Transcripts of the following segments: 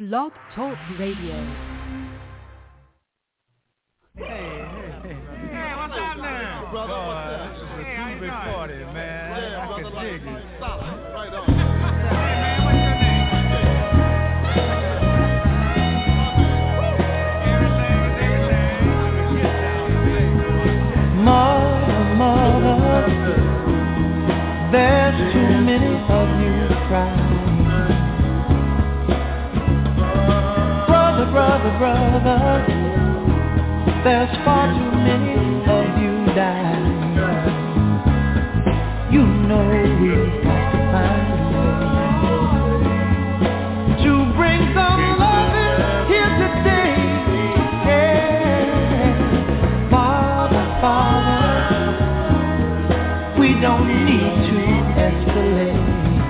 Blog Talk Radio. Hey, what's up now? Brother, what's up? This is a groovy party, man. Yeah, I can dig it. Solid. Right on. Hey, man, what's your name? Mother, there's too many of you crying. Brother, there's far too many of you dying. You know we've got to find a way to bring some loving here today. Yeah. Father, we don't need to escalate.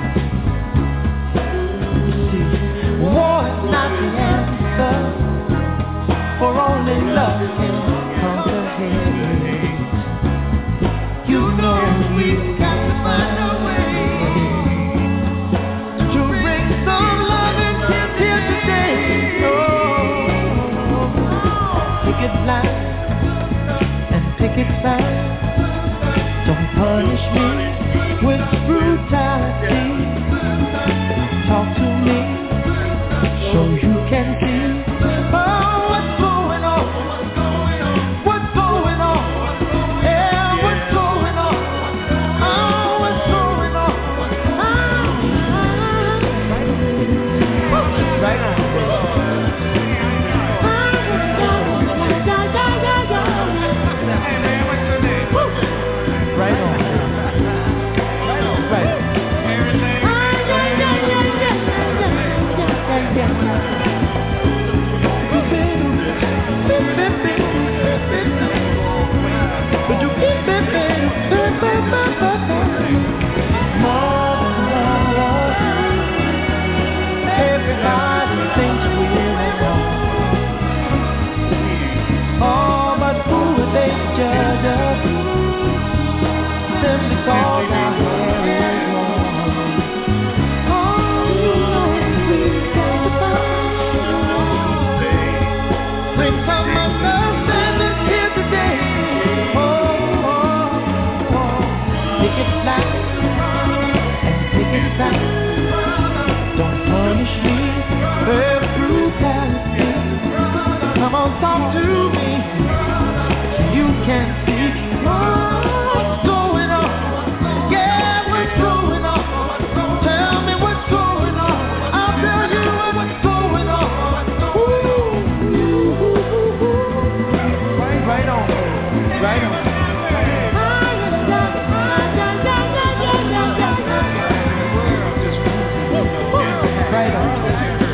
See, war is not the answer, for only love can conquer hate. You know we've got to find a way to bring some loving here today. Oh, picket line and picket sign. Don't punish me with brutality. Talk to me so you can see. Oh, what's going on? What's going on? Yeah, what's going on? Oh, what's going on? Right on. Hey, man, what's your name? Right on. Right on. Right on. Everything. Everybody thinks we're wrong. Oh, but who would they judge us? Simply cause our hair is long. Oh, you know we've got to find. Bring some understanding here today. Pick it line and pick it side. Don't punish me for brutality. Come on, talk to me so you can see what's going on. Yeah, what's going on? Tell me what's going on. I'll tell you what's going on. Right on, right on. Right on.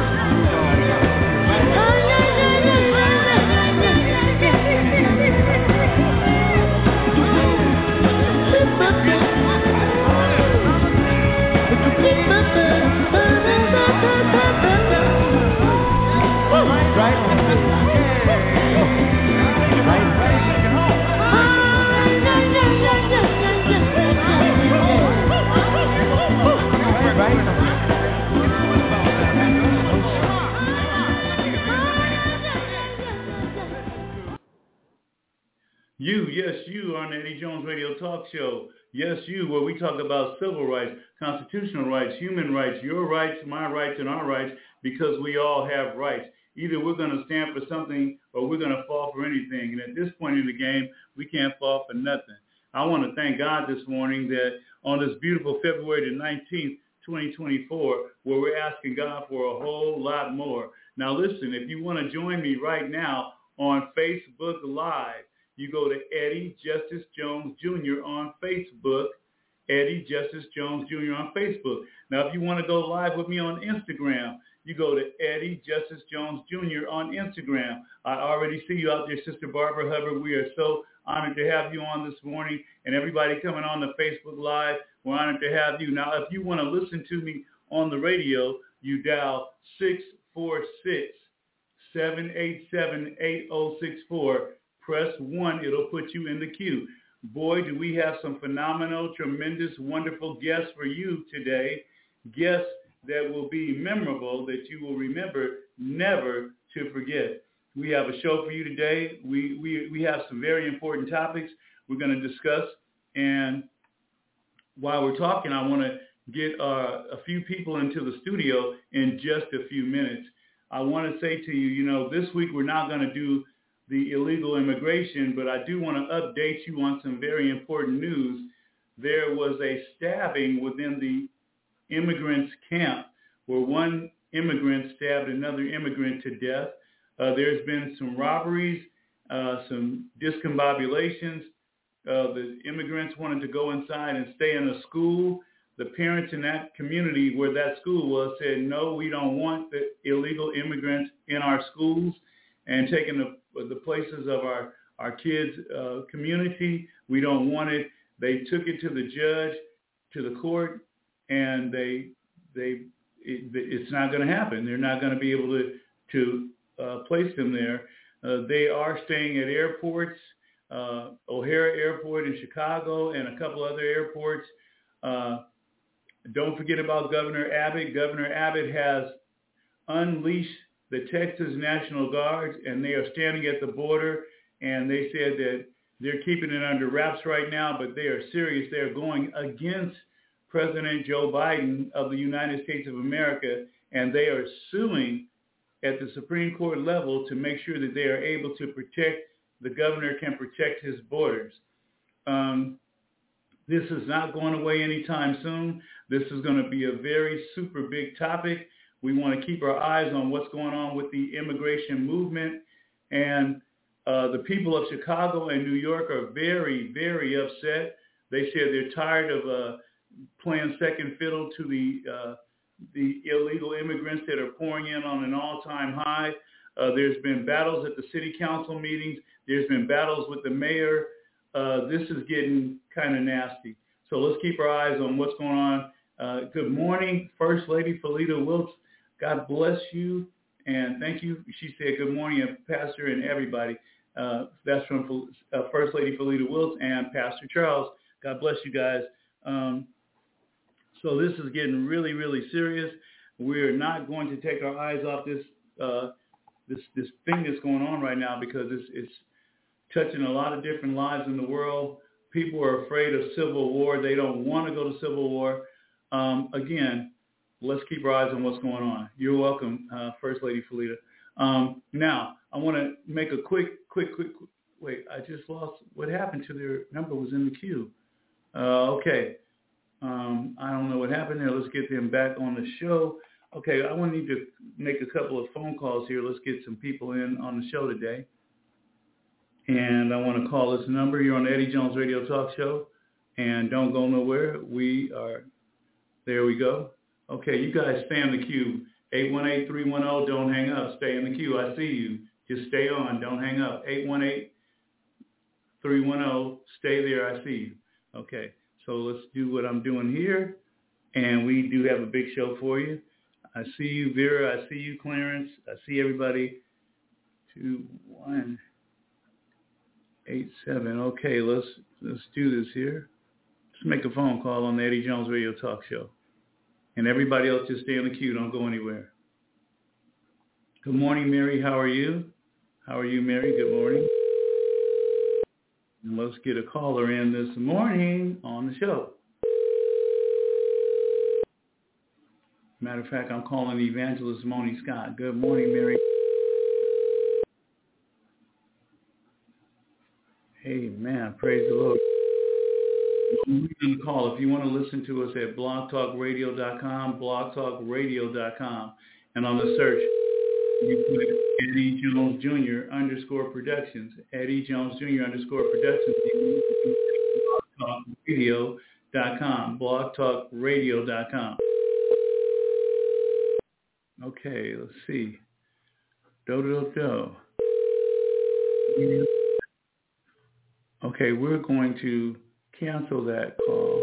You on the Eddie Jones Radio Talk Show. Yes, you, where we talk about civil rights, constitutional rights, human rights, your rights, my rights, and our rights, because we all have rights. Either we're going to stand for something or we're going to fall for anything. And at this point in the game, we can't fall for nothing. I want to thank God this morning that on this beautiful February the 19th, 2024, where we're asking God for a whole lot more. Now, listen, if you want to join me right now on Facebook Live, you go to Eddie Justice Jones Jr. on Facebook, Eddie Justice Jones Jr. on Facebook. Now, if you want to go live with me on Instagram, you go to Eddie Justice Jones Jr. on Instagram. I already see you out there, Sister Barbara Hubbard. We are so honored to have you on this morning, and everybody coming on the Facebook Live, we're honored to have you. Now, if you want to listen to me on the radio, you dial 646-787-8064. Press 1. It'll put you in the queue. Boy, do we have some phenomenal, tremendous, wonderful guests for you today. Guests that will be memorable, that you will remember never to forget. We have a show for you today. We have some very important topics we're going to discuss. And while we're talking, I want to get a few people into the studio in just a few minutes. I want to say to you, this week we're not going to do the illegal immigration, but I do want to update you on some very important news. There was a stabbing within the immigrants' camp where one immigrant stabbed another immigrant to death. There's been some robberies, some discombobulations. The immigrants wanted to go inside and stay in a school. The parents in that community where that school was said, no, we don't want the illegal immigrants in our schools and taking the places of our kids' community. We don't want it. They took it to the judge, to the court, and it's not going to happen. They're not going to be able to place them there. They are staying at airports, O'Hare Airport in Chicago and a couple other airports. Don't forget about Governor Abbott. Governor Abbott has unleashed the Texas National Guards, and they are standing at the border, and they said that they're keeping it under wraps right now, but they are serious. They are going against President Joe Biden of the United States of America, and they are suing at the Supreme Court level to make sure that they are able to the governor can protect his borders. This is not going away anytime soon. This is going to be a very super big topic. We want to keep our eyes on what's going on with the immigration movement. And the people of Chicago and New York are very, very upset. They said they're tired of playing second fiddle to the illegal immigrants that are pouring in on an all-time high. There's been battles at the city council meetings. There's been battles with the mayor. This is getting kind of nasty. So let's keep our eyes on what's going on. Good morning, First Lady Felita Wilkes. God bless you, and thank you. She said good morning, Pastor and everybody. That's from First Lady Felita Wilkes and Pastor Charles. God bless you guys. So this is getting really, really serious. We're not going to take our eyes off this thing that's going on right now because it's touching a lot of different lives in the world. People are afraid of civil war. They don't want to go to civil war. Again, let's keep our eyes on what's going on. You're welcome, First Lady Felita. Now, I want to make a quick, wait, I just lost, what happened to their number was in the queue. Okay. I don't know what happened there. Let's get them back on the show. Okay, I want to need to make a couple of phone calls here. Let's get some people in on the show today. And I want to call this number. You're on the Eddie Jones Radio Talk Show. And don't go nowhere. We are, there we go. Okay, you guys stay in the queue. 818-310, don't hang up. Stay in the queue. I see you. Just stay on. Don't hang up. 818-310, stay there. I see you. Okay, so let's do what I'm doing here. And we do have a big show for you. I see you, Vera. I see you, Clarence. I see everybody. 2187. Okay, let's do this here. Let's make a phone call on the Eddie Jones Radio Talk Show. And everybody else just stay in the queue. Don't go anywhere. Good morning, Mary. How are you? How are you, Mary? Good morning. And let's get a caller in this morning on the show. Matter of fact, I'm calling Evangelist Moni Scott. Good morning, Mary. Amen. Praise the Lord. You can call if you want to listen to us at blogtalkradio.com, blogtalkradio.com. And on the search, you put Eddie Jones Jr. _productions, Eddie Jones Jr. _productions. Blogtalkradio.com, blogtalkradio.com. Okay, let's see. Okay, we're going to cancel that call.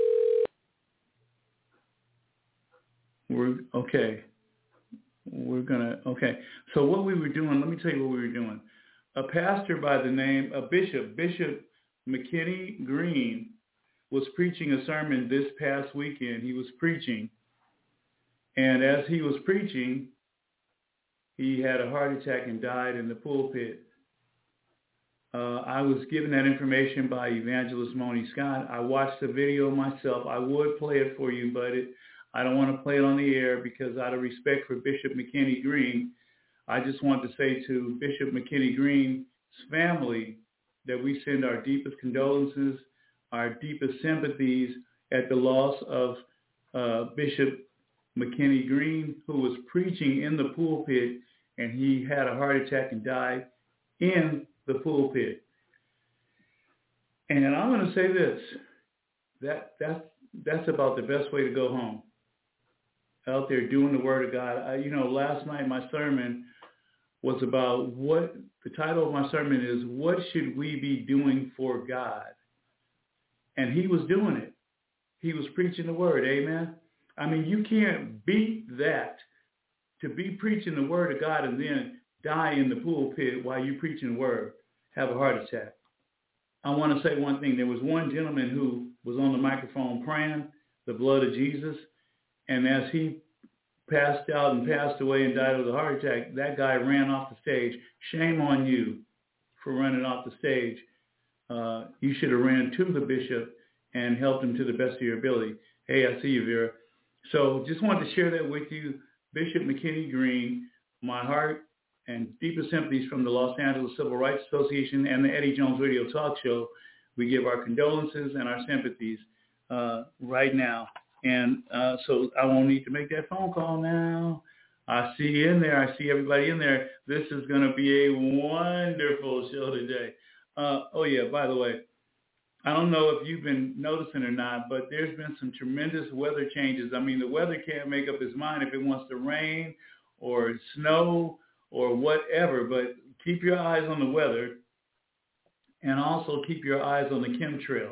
So what we were doing, let me tell you what we were doing. A pastor by the name of Bishop McKinney Green was preaching a sermon this past weekend. He was preaching, And as he was preaching, he had a heart attack and died in the pulpit. I was given that information by Evangelist Moni Scott. I watched the video myself. I would play it for you, but I don't want to play it on the air because out of respect for Bishop McKinney Green, I just want to say to Bishop McKinney Green's family that we send our deepest condolences, our deepest sympathies at the loss of Bishop McKinney Green, who was preaching in the pulpit, and he had a heart attack and died in the pulpit. And I'm going to say this, that's about the best way to go home, out there doing the Word of God. Last night my sermon was about the title of my sermon is, what should we be doing for God? And he was doing it. He was preaching the Word, amen? I mean, you can't beat that, to be preaching the Word of God and then die in the pulpit while you're preaching the Word, have a heart attack. I want to say one thing. There was one gentleman who was on the microphone praying the blood of Jesus, and as he passed out and passed away and died of a heart attack, that guy ran off the stage. Shame on you for running off the stage. You should have ran to the bishop and helped him to the best of your ability. Hey, I see you, Vera. So just wanted to share that with you. Bishop McKinney Green, my heart and deepest sympathies from the Los Angeles Civil Rights Association and the Eddie Jones Radio Talk Show. We give our condolences and our sympathies right now. And so I won't need to make that phone call now. I see you in there. I see everybody in there. This is going to be a wonderful show today. Oh, yeah, by the way, I don't know if you've been noticing or not, but there's been some tremendous weather changes. I mean, the weather can't make up its mind if it wants to rain or snow or whatever, but keep your eyes on the weather and also keep your eyes on the chemtrails.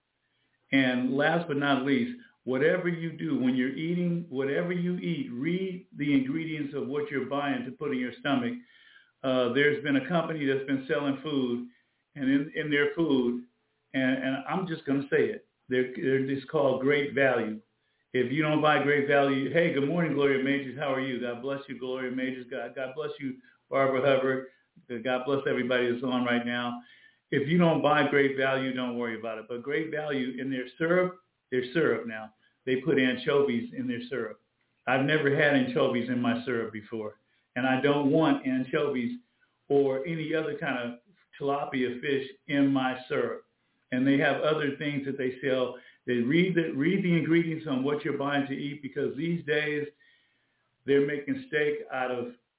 And last but not least, whatever you do, when you're eating, whatever you eat, read the ingredients of what you're buying to put in your stomach. There's been a company that's been selling food, and in their food, and I'm just going to say it, they're just called Great Value. If you don't buy Great Value, hey, good morning, Gloria Majors. How are you? God bless you, Gloria Majors. God bless you, Barbara Hubbard. God bless everybody that's on right now. If you don't buy Great Value, don't worry about it. But Great Value, in their syrup now, they put anchovies in their syrup. I've never had anchovies in my syrup before, and I don't want anchovies or any other kind of tilapia fish in my syrup. And they have other things that they sell. They read the ingredients on what you're buying to eat, because these days they're making steak out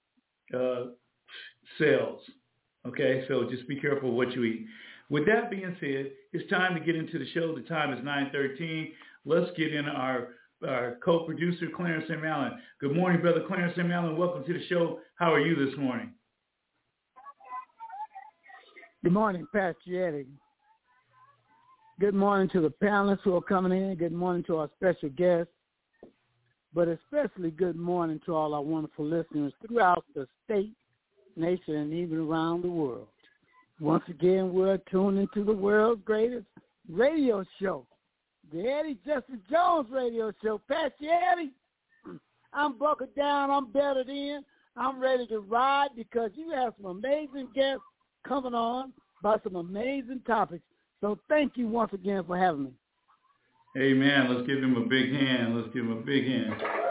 of cells. Okay, so just be careful what you eat. With that being said, it's time to get into the show. The time is 9:13. Let's get in our co-producer, Clarence M. Allen. Good morning, Brother Clarence M. Allen. Welcome to the show. How are you this morning? Good morning, Pastor Eddie. Good morning to the panelists who are coming in. Good morning to our special guests. But especially good morning to all our wonderful listeners throughout the state, nation, and even around the world. Once again, we're tuned into the world's greatest radio show, the Eddie Justice Jones Radio Show. Pastor Eddie, I'm buckled down. I'm bedded in. I'm ready to ride because you have some amazing guests coming on about some amazing topics. So thank you once again for having me. Amen. Let's give him a big hand. Let's give him a big hand.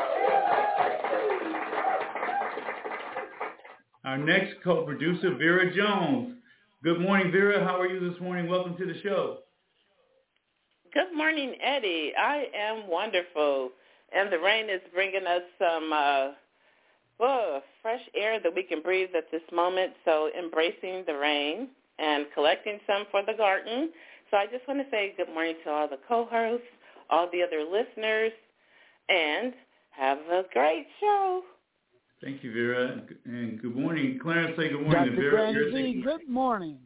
Our next co-producer, Vera Jones. Good morning, Vera. How are you this morning? Welcome to the show. Good morning, Eddie. I am wonderful. And the rain is bringing us some fresh air that we can breathe at this moment. So embracing the rain and collecting some for the garden. So I just want to say good morning to all the co-hosts, all the other listeners, and have a great show. Thank you, Vera. And good morning. Clarence, say good morning to Dr. Vera. Granny, good morning.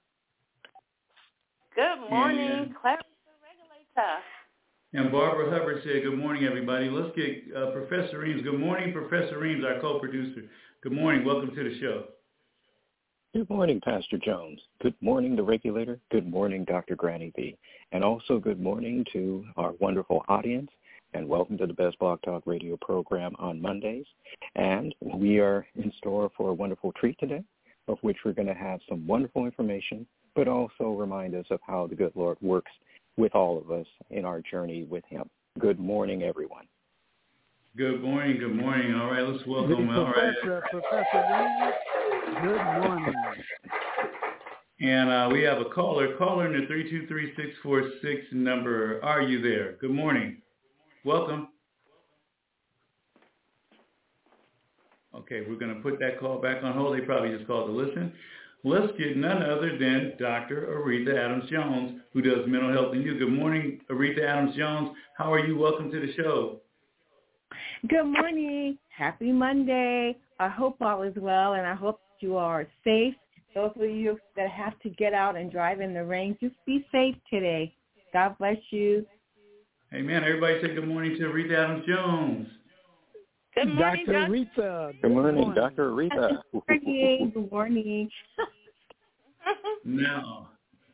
Good morning, Clarence the Regulator. And Barbara Hubbard said, good morning, everybody. Let's get Professor Reams. Good morning, Professor Reams, our co-producer. Good morning. Welcome to the show. Good morning, Pastor Jones. Good morning, the Regulator. Good morning, Dr. Granny B. And also good morning to our wonderful audience and welcome to the Best Blog Talk Radio program on Mondays. And we are in store for a wonderful treat today, of which we're going to have some wonderful information, but also remind us of how the good Lord works with all of us in our journey with him. Good morning, everyone. Good morning, good morning. All right, let's welcome. Professor Wayne, good morning. And we have a caller in the 323-646 number. Are you there? Good morning. Welcome. Okay, we're going to put that call back on hold. They probably just called to listen. Let's get none other than Dr. Aretha Adams-Jones, who does mental health and youth. Good morning, Aretha Adams-Jones. How are you? Welcome to the show. Good morning. Happy Monday. I hope all is well, and I hope you are safe. Those of you that have to get out and drive in the rain, just be safe today. God bless you. Amen. Everybody say good morning to Aretha Adams-Jones. Good morning, Dr. Aretha. Good morning, Dr. Aretha. Good morning. Now,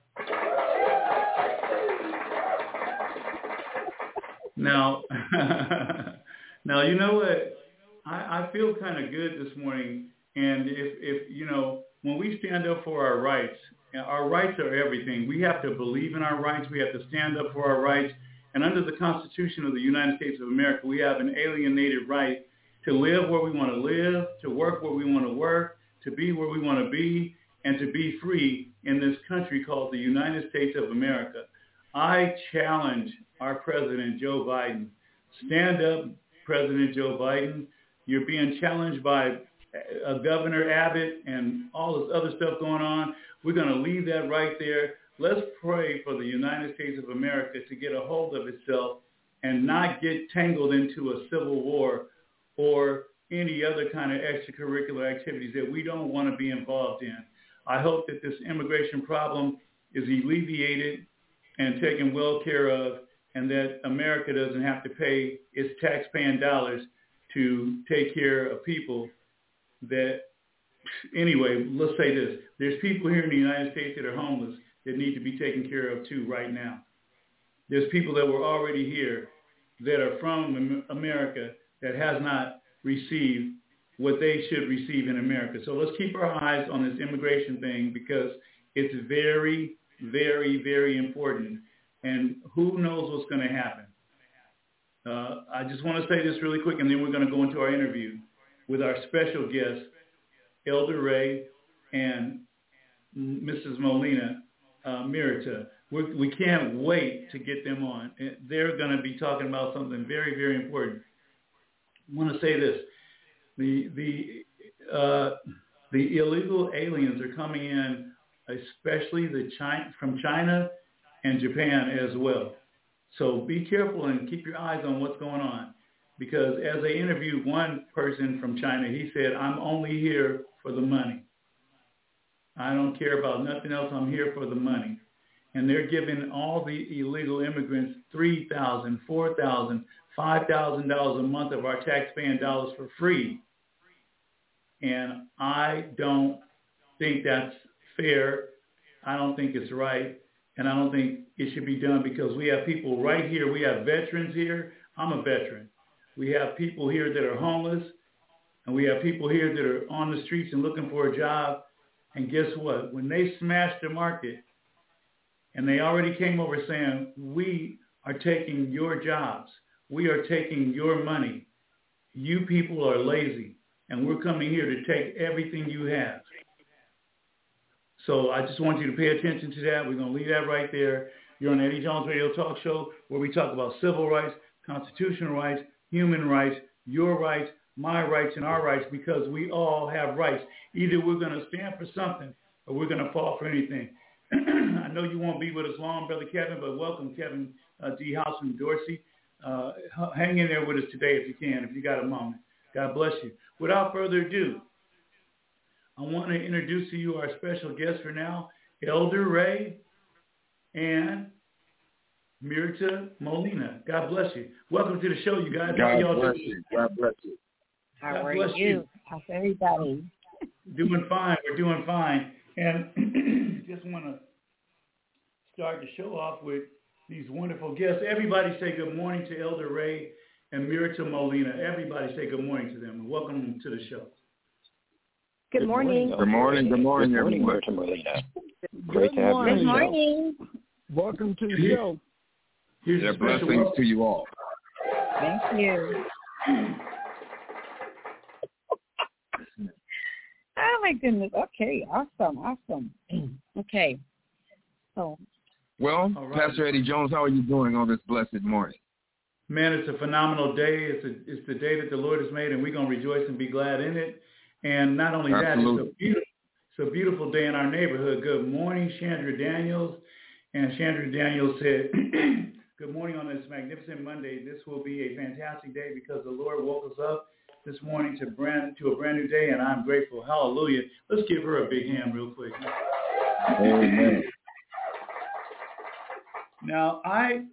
you know what? I feel kind of good this morning. And if you know, when we stand up for our rights are everything. We have to believe in our rights. We have to stand up for our rights. And under the Constitution of the United States of America, we have an alienated right to live where we want to live, to work where we want to work, to be where we want to be, and to be free in this country called the United States of America. I challenge our President, Joe Biden. Stand up, President Joe Biden. You're being challenged by Governor Abbott and all this other stuff going on. We're going to leave that right there. Let's pray for the United States of America to get a hold of itself and not get tangled into a civil war or any other kind of extracurricular activities that we don't want to be involved in. I hope that this immigration problem is alleviated and taken well care of, and that America doesn't have to pay its tax-paying dollars to take care of people that, anyway, let's say this. There's people here in the United States that are homeless that need to be taken care of too right now. There's people that were already here that are from America that has not received what they should receive in America. So let's keep our eyes on this immigration thing because it's very, very, very important. And who knows what's going to happen. I just want to say this really quick, and then we're going to go into our interview with our special guests, Elder Ray and Mrs. Molina Mirita. We can't wait to get them on. They're going to be talking about something very, very important. I want to say this. The illegal aliens are coming in, especially from China and Japan as well. So be careful and keep your eyes on what's going on. Because as I interviewed one person from China, he said, I'm only here for the money. I don't care about nothing else. I'm here for the money. And they're giving all the illegal immigrants $3,000, $4,000, $5,000 a month of our tax-paying dollars for free. And I don't think that's fair. I don't think it's right. And I don't think it should be done because we have people right here. We have veterans here. I'm a veteran. We have people here that are homeless. And we have people here that are on the streets and looking for a job. And guess what? When they smashed the market, and they already came over saying, we are taking your jobs. We are taking your money. You people are lazy. And we're coming here to take everything you have. So I just want you to pay attention to that. We're going to leave that right there. You're on Eddie Jones Radio Talk Show, where we talk about civil rights, constitutional rights, human rights, your rights, my rights, and our rights, because we all have rights. Either we're going to stand for something or we're going to fall for anything. I know you won't be with us long, Brother Kevin, but welcome, Kevin D. House from Dorsey. Hang in there with us today if you can, if you got a moment. God bless you. Without further ado, I want to introduce to you our special guest for now, Elder Ray and Mirita Molina. God bless you. Welcome to the show, you guys. God bless you. God bless you. How are you? How's everybody? Doing fine. We're doing fine. And just want to start the show off with these wonderful guests. Everybody say good morning to Elder Ray and Myrta Molina. Everybody say good morning to them and welcome them to the show. Good morning. Good morning, everyone. Myrta Molina. Great to have you on the show. Good morning. Welcome to the show. Here's Yeah, a special blessings to you all. Thank you. Oh, my goodness. Okay, awesome. Okay. So. Well, right. Pastor Eddie Jones, how are you doing on this blessed morning? Man, it's a phenomenal day. It's the day that the Lord has made, and we're going to rejoice and be glad in it. And not only Absolutely. that, it's a beautiful day in our neighborhood. Good morning, Chandra Daniels. And Chandra Daniels said, good morning on this magnificent Monday. This will be a fantastic day because the Lord woke us up this morning to a brand new day, and I'm grateful. Hallelujah. Let's give her a big hand real quick. Amen. Now,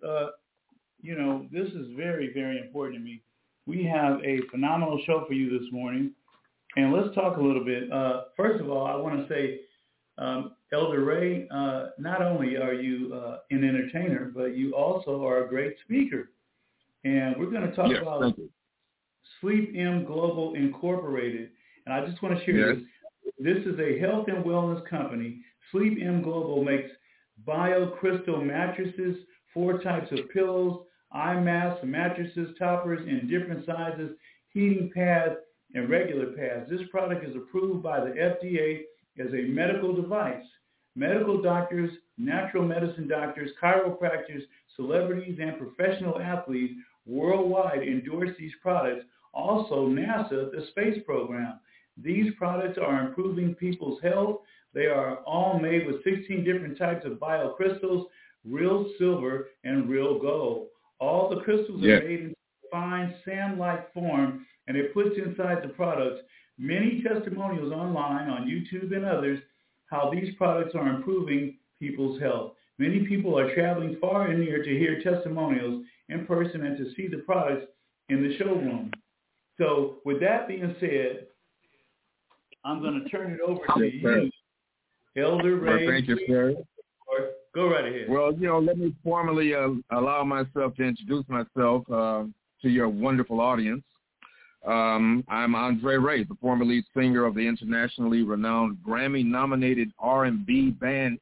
this is very, very important to me. We have a phenomenal show for you this morning, and let's talk a little bit. First of all, I want to say, Elder Ray, not only are you an entertainer, but you also are a great speaker. And we're going to talk about Sleep M Global Incorporated. And I just want to share this. This is a health and wellness company. Sleep M Global makes BioCrystal mattresses, 4 types of pillows, eye masks, mattresses, toppers in different sizes, heating pads, and regular pads. This product is approved by the FDA as a medical device. Medical doctors, natural medicine doctors, chiropractors, celebrities, and professional athletes worldwide endorse these products. Also, NASA, the space program. These products are improving people's health. They are all made with 16 different types of biocrystals, real silver, and real gold. All the crystals are made in fine sand-like form, and it puts inside the products many testimonials online on YouTube and others how these products are improving people's health. Many people are traveling far and near to hear testimonials in person and to see the products in the showroom. So with that being said, I'm going to turn it over to you, Elder Ray. Well, thank you, sir. Go right ahead. Well, let me formally allow myself to introduce myself to your wonderful audience. I'm Andre Ray, the former lead singer of the internationally renowned Grammy-nominated R&B band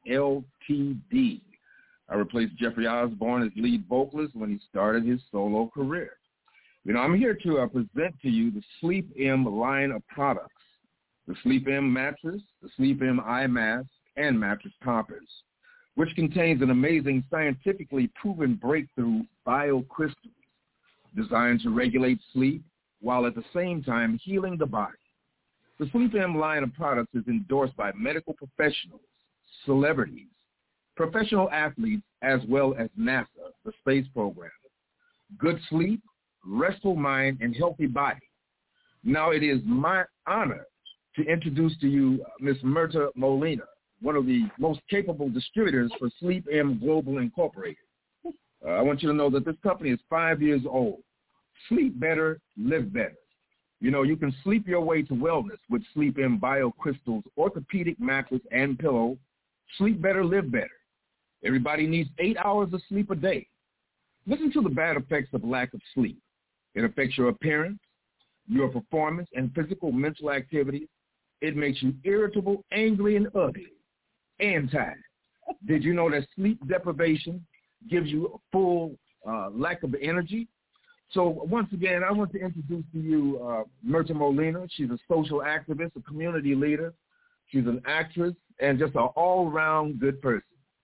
LTD. I replaced Jeffrey Osborne as lead vocalist when he started his solo career. I'm here to present to you the Sleep M line of products, the Sleep M mattress, the Sleep M eye mask, and mattress toppers, which contains an amazing scientifically proven breakthrough biocrystals designed to regulate sleep while at the same time healing the body. The Sleep M line of products is endorsed by medical professionals, celebrities, professional athletes, as well as NASA, the space program. Good sleep, restful mind, and healthy body. Now it is my honor to introduce to you Ms. Myrta Molina, one of the most capable distributors for Sleep M Global Incorporated. I want you to know that this company is 5 years old. Sleep better, live better. You can sleep your way to wellness with Sleep M BioCrystals orthopedic mattress and pillow. Sleep better, live better. Everybody needs 8 hours of sleep a day. Listen to the bad effects of lack of sleep. It affects your appearance, your performance, and physical mental activities. It makes you irritable, angry, and ugly, and tired. Did you know that sleep deprivation gives you a full lack of energy? So once again, I want to introduce to you Myrta Molina. She's a social activist, a community leader. She's an actress, and just an all-around good person.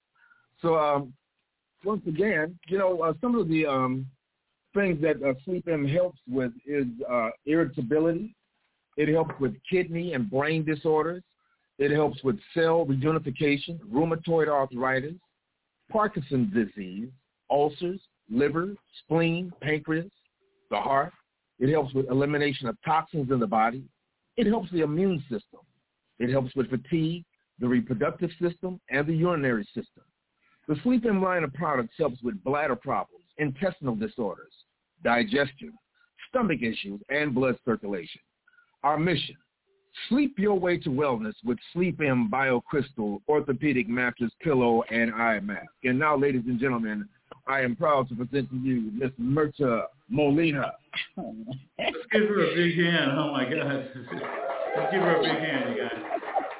So once again, some of the things that Sleep M helps with is irritability. It helps with kidney and brain disorders. It helps with cell reunification, rheumatoid arthritis, Parkinson's disease, ulcers, liver, spleen, pancreas, the heart. It helps with elimination of toxins in the body. It helps the immune system. It helps with fatigue, the reproductive system, and the urinary system. The Sleep M line of products helps with bladder problems, intestinal disorders, digestion, stomach issues, and blood circulation. Our mission: sleep your way to wellness with Sleep M BioCrystal orthopedic mattress, pillow, and eye mask. And now, ladies and gentlemen, I am proud to present to you Miss Mirta Molina. Let's give her a big hand. Oh, my God. Let's give her a big hand, you guys.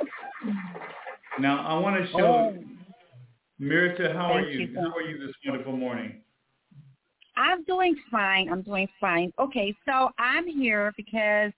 Now, I want to show Mirta, how are you? How are you this wonderful morning? I'm doing fine. Okay, so I'm here because,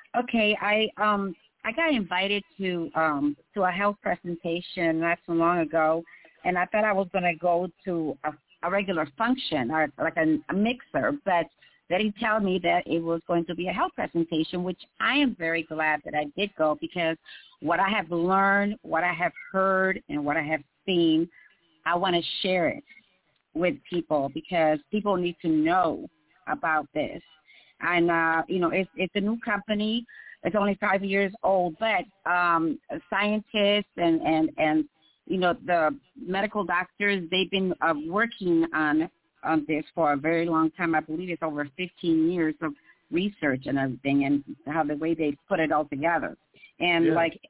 I got invited to a health presentation not so long ago, and I thought I was going to go to a regular function or like a mixer, but they didn't tell me that it was going to be a health presentation, which I am very glad that I did go, because what I have learned, what I have heard, and what I have seen, I want to share it with people because people need to know about this. And, it's a new company. It's only 5 years old, but scientists and the medical doctors, they've been working on this for a very long time. I believe it's over 15 years of research and everything, and how the way they put it all together. And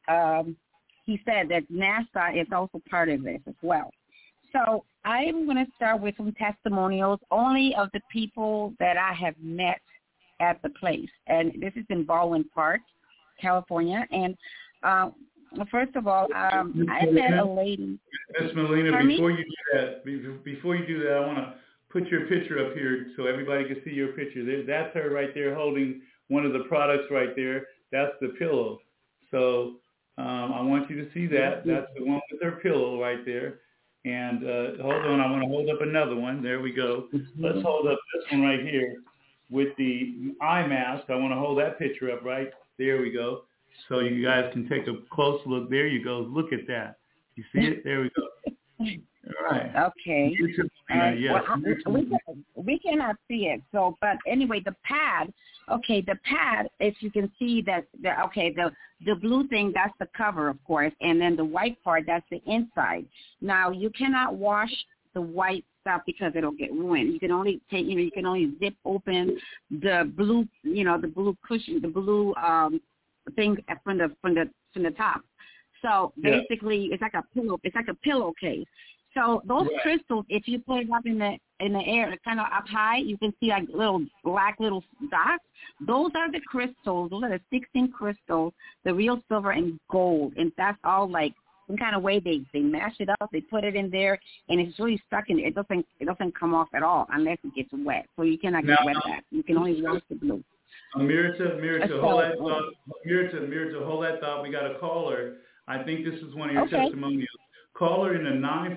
he said that NASA is also part of this as well. So I'm going to start with some testimonials only of the people that I have met at the place. And this is in Baldwin Park, California. And first of all, I met a lady. Miss Molina, before you do that, I want to put your picture up here so everybody can see your picture. That's her right there holding one of the products right there. That's the pillow. So I want you to see that. That's the one with her pillow right there. And hold on, I want to hold up another one. There we go. Let's hold up this one right here with the eye mask. I want to hold that picture up right. There we go. So you guys can take a close look. There you go. Look at that. You see it? There we go. All right. Okay. Yes. We cannot see it. So, but anyway, the pad, if you can see that, the blue thing, that's the cover, of course, and then the white part, that's the inside. Now, you cannot wash the white stuff because it'll get ruined. You can only zip open the blue, the blue cushion, the blue thing from the top. So basically, it's like a pillowcase. So those crystals, if you put it up in the air, kind of up high, you can see like little black little dots. Those are the crystals. Those are the 16 crystals, the real silver and gold. And that's all like some kind of way they mash it up. They put it in there, and it's really stuck in it. It doesn't come off at all unless it gets wet. So you cannot get wet that. You can only wash the blue. Mirta, hold that thought. Mirta, hold that thought. We got a caller. I think this is one of your testimonials. Caller in the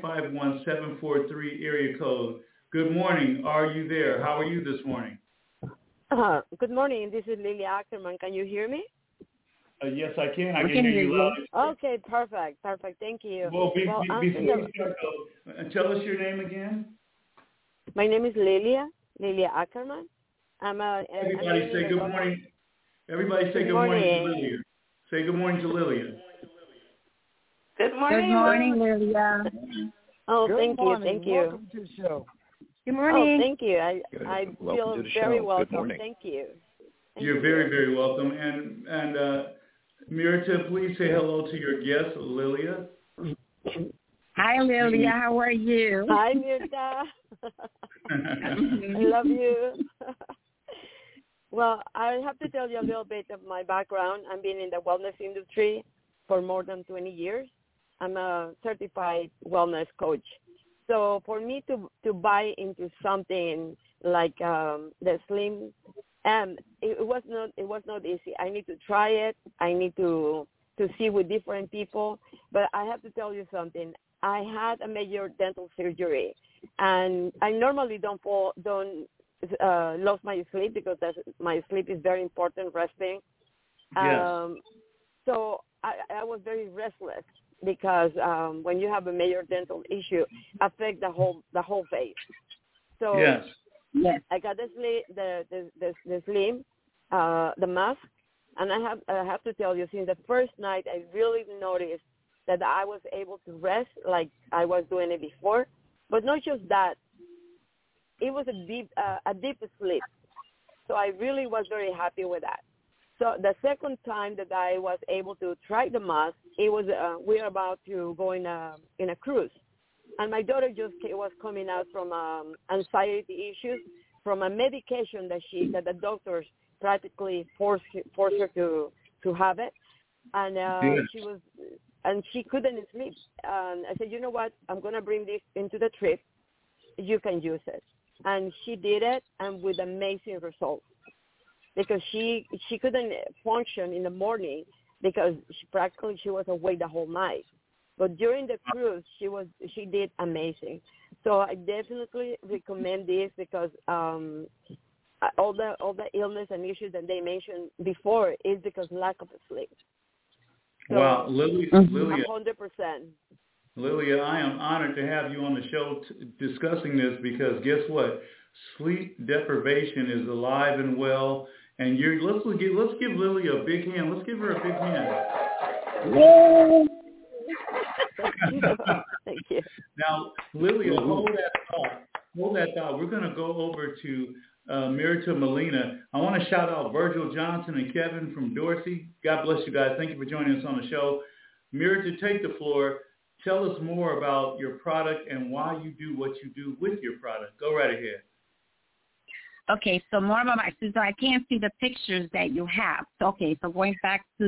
951-743 area code. Good morning. Are you there? How are you this morning? Good morning. This is Lilia Ackerman. Can you hear me? Yes, I can. I can hear you loud. Okay, perfect. Thank you. Well, before you start, tell us your name again. My name is Lilia Ackerman. Everybody say good morning. Everybody say good morning to Lilia. Say good morning to Lilia. Good morning. Good morning, Lilia. Oh, thank you. Welcome to the show. Good morning. Oh, thank you. I feel very welcome. Thank you. You're very, very welcome. And Mirta, please say hello to your guest, Lilia. Hi, Lilia. How are you? Hi, Mirta. I love you. Well, I have to tell you a little bit of my background. I've been in the wellness industry for more than 20 years. I'm a certified wellness coach. So for me to buy into something like the Slim, it was not easy. I need to try it. I need to see with different people. But I have to tell you something. I had a major dental surgery, and I normally don't lose my sleep because my sleep is very important, resting. Yes. So I was very restless because when you have a major dental issue, affect the whole face. So yes. I got the Slim, the mask, and I have to tell you, since the first night, I really noticed that I was able to rest like I was doing it before. But not just that, it was a deep sleep. So I really was very happy with that. So the second time that I was able to try the mask, it was we were about to go in a cruise, And my daughter was coming out from anxiety issues from a medication that the doctors practically forced her to have it, and she couldn't sleep. And I said, you know what? I'm going to bring this into the trip. You can use it. And she did it, and with amazing results, because she couldn't function in the morning because she was awake the whole night. But during the cruise, she did amazing. So I definitely recommend this because all the illness and issues that they mentioned before is because lack of sleep. So, wow, Lilia, 100%. Lilia, I am honored to have you on the show discussing this because guess what? Sleep deprivation is alive and well, and let's give Lilia a big hand. Let's give her a big hand. Yay! Thank you. Now, Lilia, hold that thought. We're going to go over to Mirta Molina. I want to shout out Virgil Johnson and Kevin from Dorsey. God bless you guys. Thank you for joining us on the show. Mirta, take the floor. Tell us more about your product and why you do what you do with your product. Go right ahead. Okay, so more about so I can't see the pictures that you have. So going back to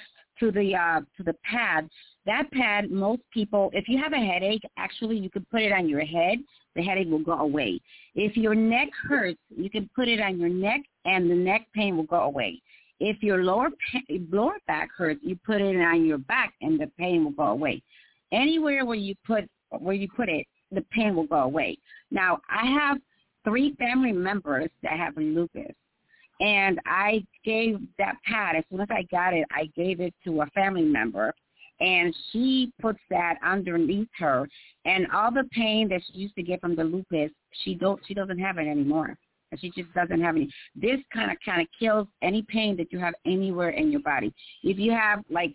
the pad. That pad, most people, if you have a headache, actually you can put it on your head. The headache will go away. If your neck hurts, you can put it on your neck, and the neck pain will go away. If your lower back hurts, you put it on your back, and the pain will go away. Anywhere where you put it, the pain will go away. Now, I have 3 family members that have lupus. And I gave that pad, as soon as I got it, I gave it to a family member, and she puts that underneath her. And all the pain that she used to get from the lupus, she doesn't have it anymore. She just doesn't have any. This kind of kills any pain that you have anywhere in your body. If you have like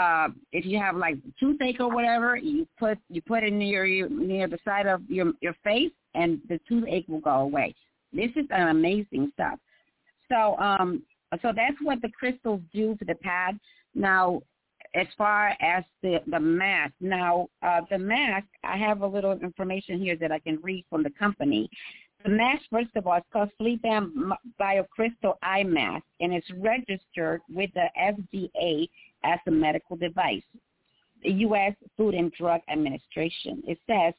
toothache or whatever, you put it near the side of your face, and the toothache will go away. This is an amazing stuff. So that's what the crystals do to the pad. Now, as far as the mask, the mask, I have a little information here that I can read from the company. The mask, first of all, is called Sleep Band BioCrystal Eye Mask, and it's registered with the FDA as a medical device, the U.S. Food and Drug Administration. It says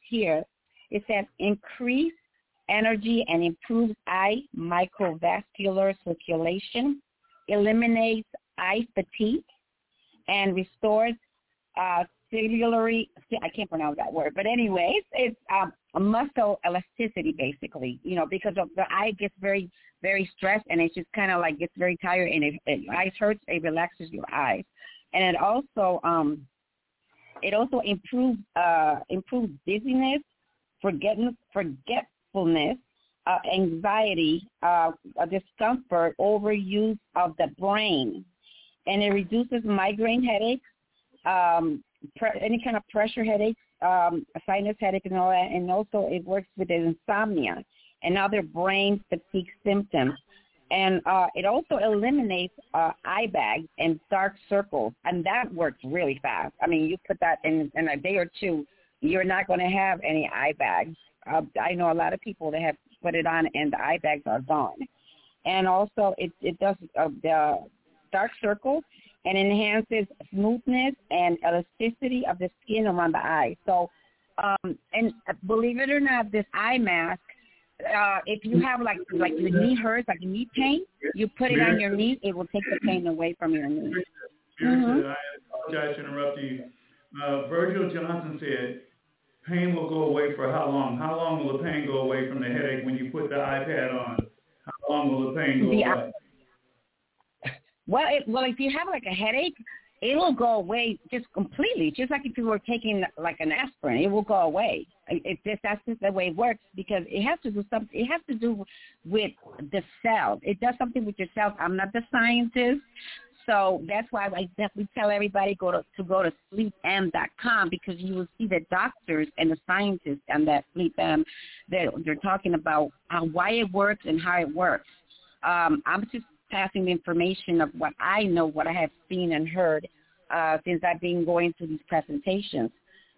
increase energy and improves eye microvascular circulation, eliminates eye fatigue, and restores cellular, I can't pronounce that word, but anyways, it's a muscle elasticity basically, because of the eye gets very, very stressed, and it's just kind of like gets very tired, and if your eyes hurts, it relaxes your eyes. And it also improves dizziness, forgetfulness, anxiety, discomfort, overuse of the brain, and it reduces migraine headaches, any kind of pressure headaches, sinus headache, and all that, and also it works with insomnia and other brain fatigue symptoms. And it also eliminates eye bags and dark circles, and that works really fast. I mean, you put that in a day or two, you're not going to have any eye bags. I know a lot of people that have put it on, and the eye bags are gone. And also, it does the dark circles and enhances smoothness and elasticity of the skin around the eye. So, and believe it or not, this eye mask, if you have like your knee hurts, like your knee pain, you put it on your knee, it will take the pain away from your knee. I apologize to interrupt you. Virgil Johnson said, pain will go away for how long? How long will the pain go away from the headache when you put the iPad on? How long will the pain go away? Well, if you have like a headache, it will go away just completely, just like if you were taking like an aspirin, it will go away. That's just the way it works, because it has to do something. It has to do with the cells. It does something with your cells. I'm not the scientist, so that's why I definitely tell everybody to go to sleepam.com, because you will see the doctors and the scientists on that Sleepam. They're talking about why it works and how it works. I'm just passing the information of what I know, what I have seen and heard since I've been going through these presentations.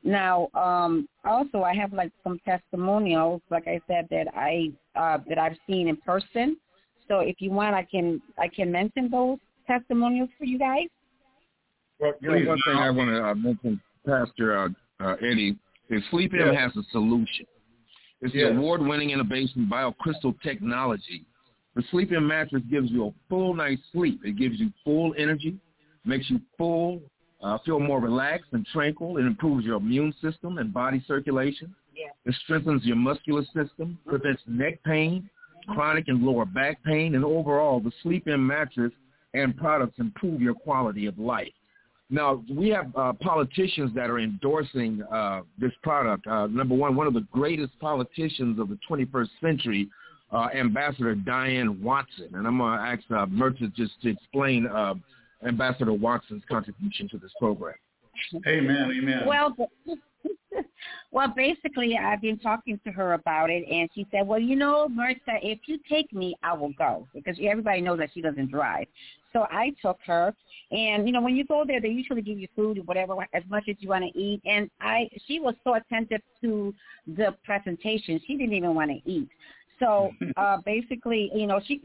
Now, also I have like some testimonials, like I said, that I've seen in person. So if you want, I can mention those testimonials for you guys. Well, one thing I want to mention, Pastor Eddie, is Sleep M has a solution. It's the award-winning innovation BioCrystal technology. The Sleep M mattress gives you a full night's sleep. It gives you full energy, makes you feel more relaxed and tranquil. It improves your immune system and body circulation. Yeah. It strengthens your muscular system, prevents neck pain, chronic and lower back pain, and overall, the Sleep M mattress and products improve your quality of life. Now, we have politicians that are endorsing this product. Number one of the greatest politicians of the 21st century, Ambassador Diane Watson. And I'm going to ask Myrta just to explain Ambassador Watson's contribution to this program. Amen. Well, basically, I've been talking to her about it, and she said, well, you know, Myrta, if you take me, I will go, because everybody knows that she doesn't drive. So I took her, and, you know, when you go there, they usually give you food or whatever, as much as you want to eat, and she was so attentive to the presentation, she didn't even want to eat. So basically, you know, and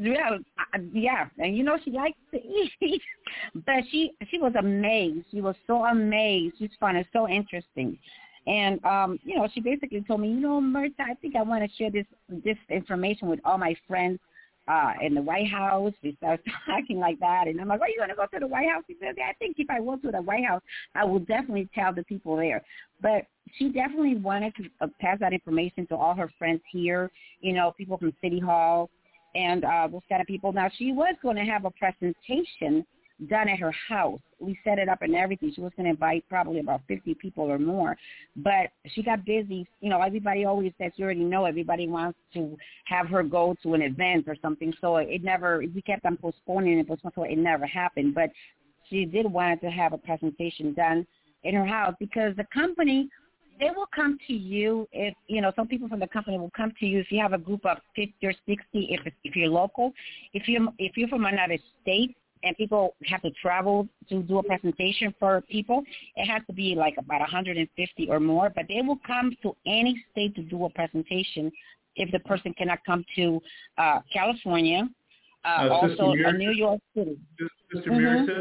you know, she likes to eat, but she was amazed. She was so amazed. She's fun. It's so interesting. And, you know, she basically told me, you know, Myrta, I think I want to share this information with all my friends in the White House. We started talking like that. And I'm like, are you going to go to the White House? She said, I think if I go to the White House, I will definitely tell the people there. But she definitely wanted to pass that information to all her friends here, you know, people from City Hall and those kind of people. Now, she was going to have a presentation done at her house. We set it up and everything. She was going to invite probably about 50 people or more, but she got busy. You know, everybody always says, you already know, everybody wants to have her go to an event or something. So we kept on postponing it, so it never happened. But she did want to have a presentation done in her house, because the company, they will come to you if, you know, some people from the company will come to you if you have a group of 50 or 60, if you're local. If you're from another state, and people have to travel to do a presentation for people, it has to be like about 150 or more, but they will come to any state to do a presentation if the person cannot come to California, also New York City. Sister Myrta,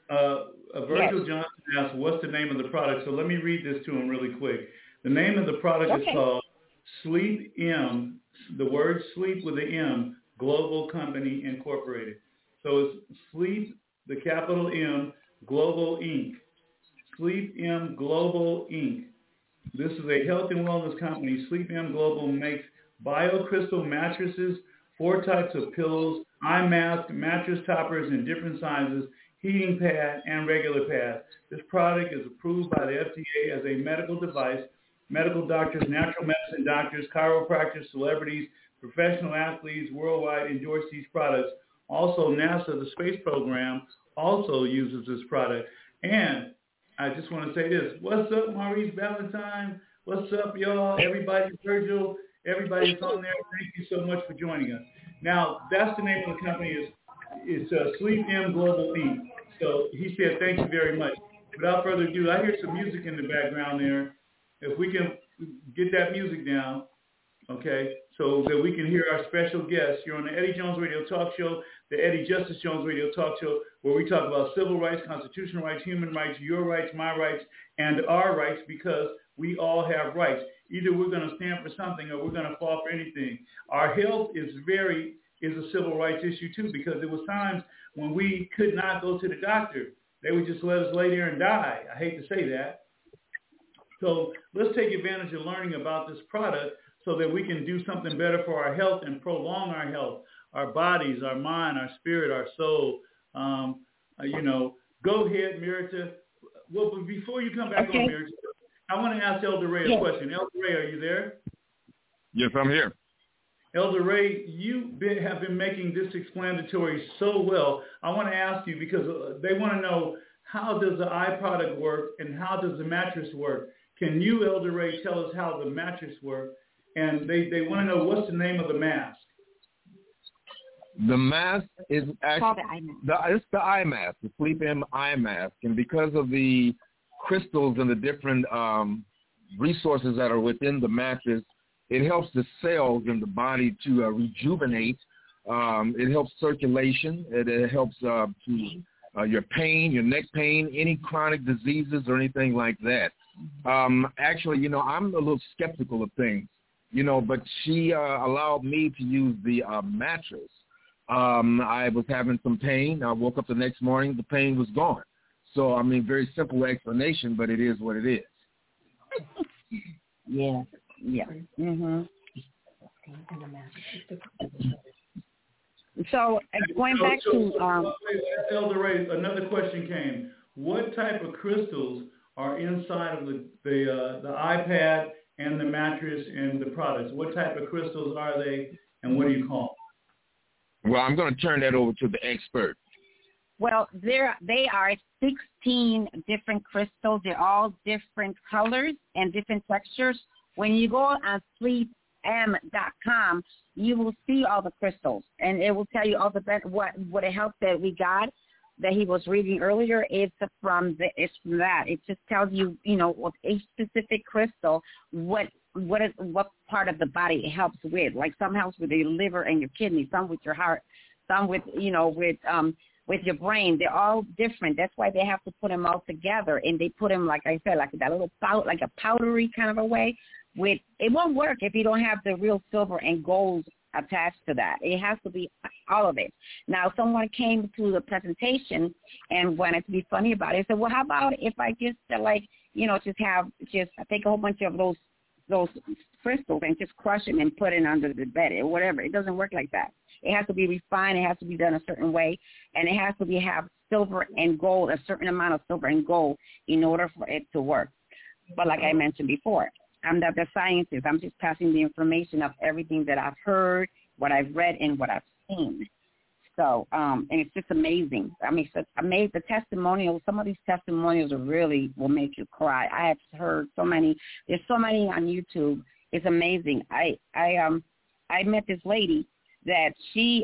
Virgil Johnson asked, what's the name of the product? So let me read this to him really quick. The name of the product is called Sleep M, the word sleep with an M, Global Company Incorporated. So it's Sleep, the capital M, Global Inc. Sleep M Global Inc. This is a health and wellness company. Sleep M Global makes BioCrystal mattresses, 4 types of pillows, eye mask, mattress toppers in different sizes, heating pad, and regular pad. This product is approved by the FDA as a medical device. Medical doctors, natural medicine doctors, chiropractors, celebrities, professional athletes worldwide endorse these products. Also, NASA, the space program, also uses this product. And I just want to say this. What's up, Maurice Valentine? What's up, y'all? Everybody, Virgil, everybody that's on there, thank you so much for joining us. Now, that's the name of the company. It's Sleep M Global Inc. So he said, thank you very much. Without further ado, I hear some music in the background there. If we can get that music down, okay, so that we can hear our special guests. You're on the Eddie Jones Radio Talk Show, the Eddie Justice Jones Radio Talk Show, where we talk about civil rights, constitutional rights, human rights, your rights, my rights, and our rights, because we all have rights. Either we're going to stand for something or we're going to fall for anything. Our health is a civil rights issue, too, because there was times when we could not go to the doctor. They would just let us lay there and die. I hate to say that. So let's take advantage of learning about this product so that we can do something better for our health and prolong our health, our bodies, our mind, our spirit, our soul. Go ahead, Myrta. Well, but before you come back on, Myrta, I want to ask Elder Ray a question. Elder Ray, are you there? Yes, I'm here. Elder Ray, you have been making this explanatory so well. I want to ask you, because they want to know, how does the eye product work and how does the mattress work? Can you, Elder Ray, tell us how the mattress works? And they want to know, what's the name of the mask? The mask is actually it's the eye mask, the Sleep M eye mask. And because of the crystals and the different resources that are within the mattress. It helps the cells in the body to rejuvenate. It helps circulation. It helps your pain, your neck pain, any chronic diseases or anything like that. Actually, I'm a little skeptical of things, but she allowed me to use the mattress. I was having some pain. I woke up the next morning, the pain was gone. So, very simple explanation, but it is what it is. Yeah. Mm-hmm. So, going back to... Elder Ray, another question came. What type of crystals are inside of the iPad and the mattress and the products? What type of crystals are they, and what do you call them? Well, I'm going to turn that over to the expert. Well, they are 16 different crystals. They're all different colors and different textures. When you go on sleepm.com, you will see all the crystals, and it will tell you all the best what it helped that we got that he was reading earlier. It's from that. It just tells you, with a specific crystal, what part of the body it helps with. Like some helps with your liver and your kidney, some with your heart, some with with your brain. They're all different. That's why they have to put them all together, and they put them, like I said, like that little like a powdery kind of a way. It won't work if you don't have the real silver and gold attached to that. It has to be all of it. Now, someone came to the presentation and wanted to be funny about it. I said, well, how about if I just just take a whole bunch of those crystals and just crush them and put it under the bed or whatever. It doesn't work like that. It has to be refined. It has to be done a certain way, and it has to have silver and gold, a certain amount of silver and gold in order for it to work. But like I mentioned before, I'm not the scientist. I'm just passing the information of everything that I've heard, what I've read, and what I've seen. So, and it's just amazing. The testimonials, some of these testimonials really will make you cry. I have heard so many. There's so many on YouTube. It's amazing. I met this lady that she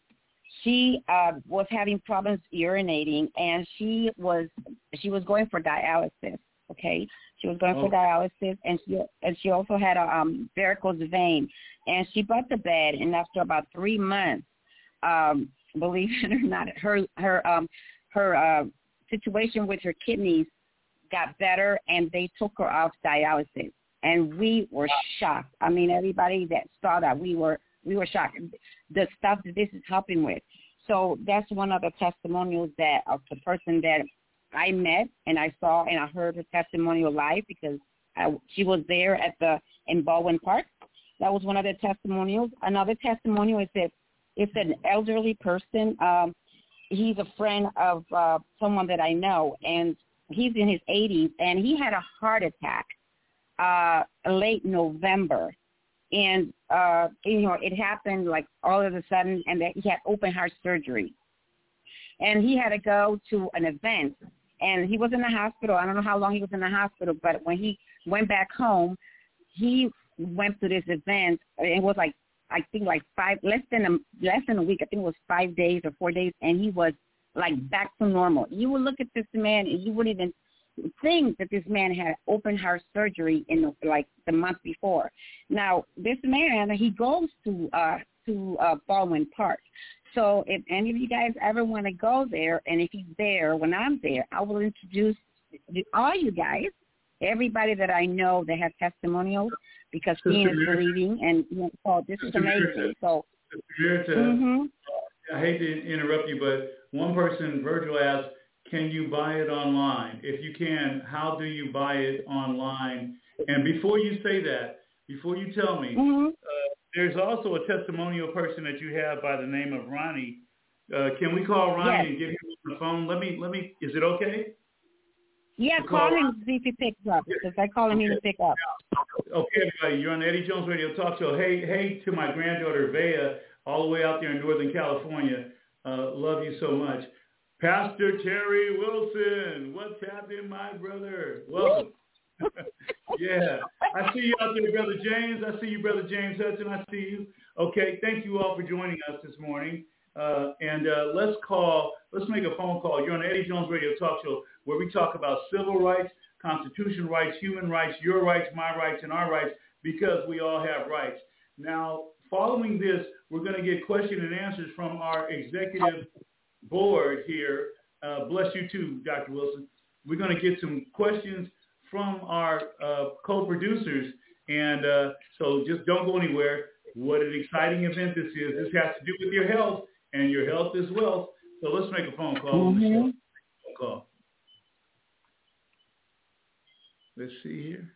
was having problems urinating, and she was going for dialysis. Okay, she was going for dialysis, and she also had a varicose vein, and she brought to bed, and after about 3 months, believe it or not, her situation with her kidneys got better, and they took her off dialysis, and we were shocked. Everybody that saw that, we were shocked. The stuff that this is helping with. So that's one of the testimonials that of the person that I met and I saw and I heard her testimonial live because she was there in Baldwin Park. That was one of the testimonials. Another testimonial is that it's an elderly person. He's a friend of someone that I know, and he's in his 80s, and he had a heart attack late November. And, it happened like all of a sudden, and that he had open heart surgery. And he had to go to an event, and he was in the hospital. I don't know how long he was in the hospital, but when he went back home, he went to this event. It was less than a week. I think it was 5 days or 4 days, and he was like back to normal. You would look at this man, and you wouldn't even think that this man had open heart surgery in the month before. Now, this man, he goes to Baldwin Park. So if any of you guys ever want to go there, and if he's there when I'm there, I will introduce all you guys, everybody that I know that has testimonials, because he is believing, and this is amazing. So, I hate to interrupt you, but one person, Virgil, asked, can you buy it online? If you can, how do you buy it online? And before you say that, before you tell me, there's also a testimonial person that you have by the name of Ronnie. Can we call Ronnie and get him on the phone? Let me. Is it okay? Yeah, call him to see if he picks up. Because I call him, he will pick up. Okay, everybody, you're on the Eddie Jones Radio Talk Show. Hey to my granddaughter Vea, all the way out there in Northern California. Love you so much. Pastor Terry Wilson, what's happening, my brother? Welcome. Yeah, I see you out there, Brother James. I see you, Brother James Hudson. I see you. Okay, thank you all for joining us this morning. And let's make a phone call. You're on the Eddie Jones Radio Talk Show, where we talk about civil rights, constitutional rights, human rights, your rights, my rights, and our rights, because we all have rights. Now, following this, we're going to get question and answers from our executive board here. Bless you too, Dr. Wilson. We're going to get some questions from our co-producers, and so just don't go anywhere. What an exciting event this is. This has to do with your health, and your health is wealth. So let's make a phone call. Mm-hmm. Call. Let's see here.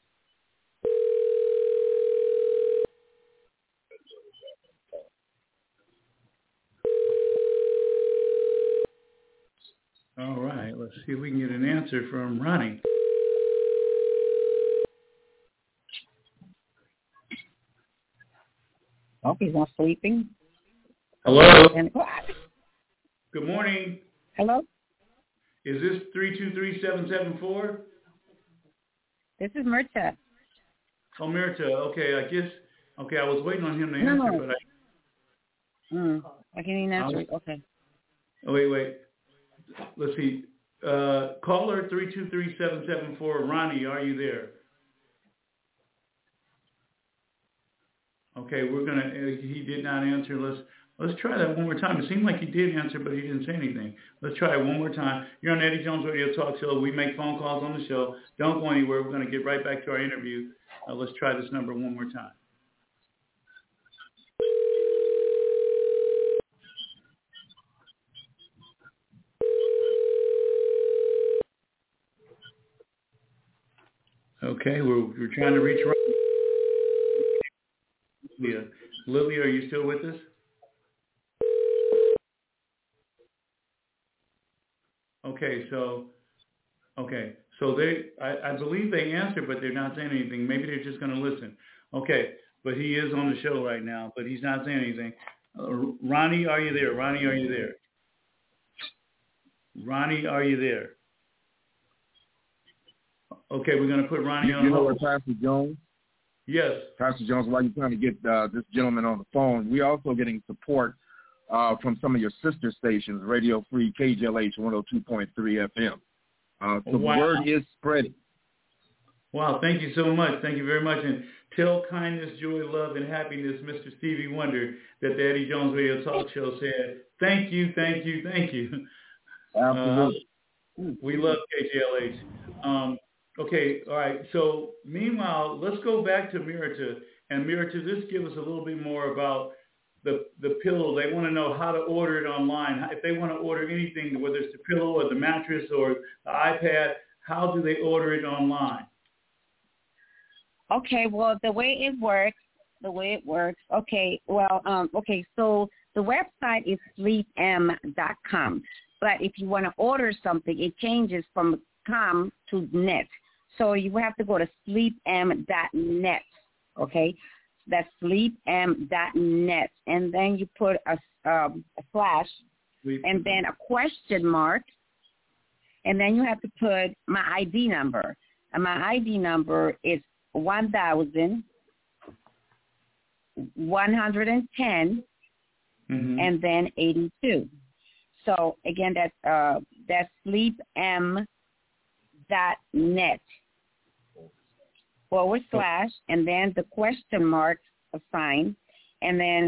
All right, let's see if we can get an answer from Ronnie. Oh, he's not sleeping. Hello. Good morning. Hello. Is this 323-774? This is Mirta. Oh, Mirta. Okay, I guess. Okay, I was waiting on him to answer, but I can't even answer it. Okay. Oh, wait. Let's see. Caller 323-774. Ronnie, are you there? Okay, we're gonna. He did not answer. Let's try that one more time. It seemed like he did answer, but he didn't say anything. Let's try it one more time. You're on Eddie Jones Radio Talk Show. We make phone calls on the show. Don't go anywhere. We're going to get right back to our interview. Let's try this number one more time. Okay, we're trying to reach Lilia. Lilia, are you still with us? So I believe they answered, but they're not saying anything. Maybe they're just going to listen. Okay, but he is on the show right now, but he's not saying anything. Ronnie, are you there? Ronnie, are you there? Ronnie, are you there? Okay, we're going to put Ronnie on hold. You know what, Pastor Jones? Yes. Pastor Jones, while you're trying to get this gentleman on the phone, we're also getting support from some of your sister stations, Radio Free, KJLH 102.3 FM. So the word is spreading. Wow, thank you so much. Thank you very much. And tell kindness, joy, love, and happiness, Mr. Stevie Wonder, that the Eddie Jones Radio Talk Show said, thank you, thank you, thank you. Absolutely. We love KJLH. Okay, all right. So meanwhile, let's go back to Mirta. And Mirta, just give us a little bit more about the pillow. They want to know how to order it online. If they want to order anything, whether it's the pillow or the mattress or the iPad, how do they order it online? Okay, well, the way it works, okay, so the website is sleepm.com. But if you want to order something, it changes from com to net. So you have to go to sleepm.net, okay? That's sleepm.net. And then you put a slash and then a question mark. And then you have to put my ID number. And my ID number is 1,110 and then 82. So again, that's sleepm.net / and then the question mark sign and then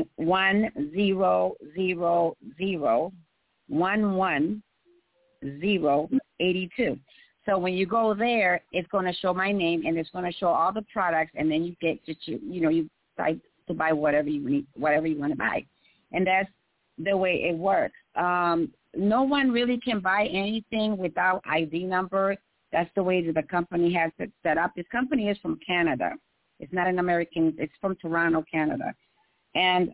1,000,11082. So when you go there, it's going to show my name and it's going to show all the products, and then you get to you decide to buy whatever you need, whatever you want to buy, and that's the way it works. No one really can buy anything without ID number. That's the way that the company has it set up. This company is from Canada. It's not an American. It's from Toronto, Canada. And,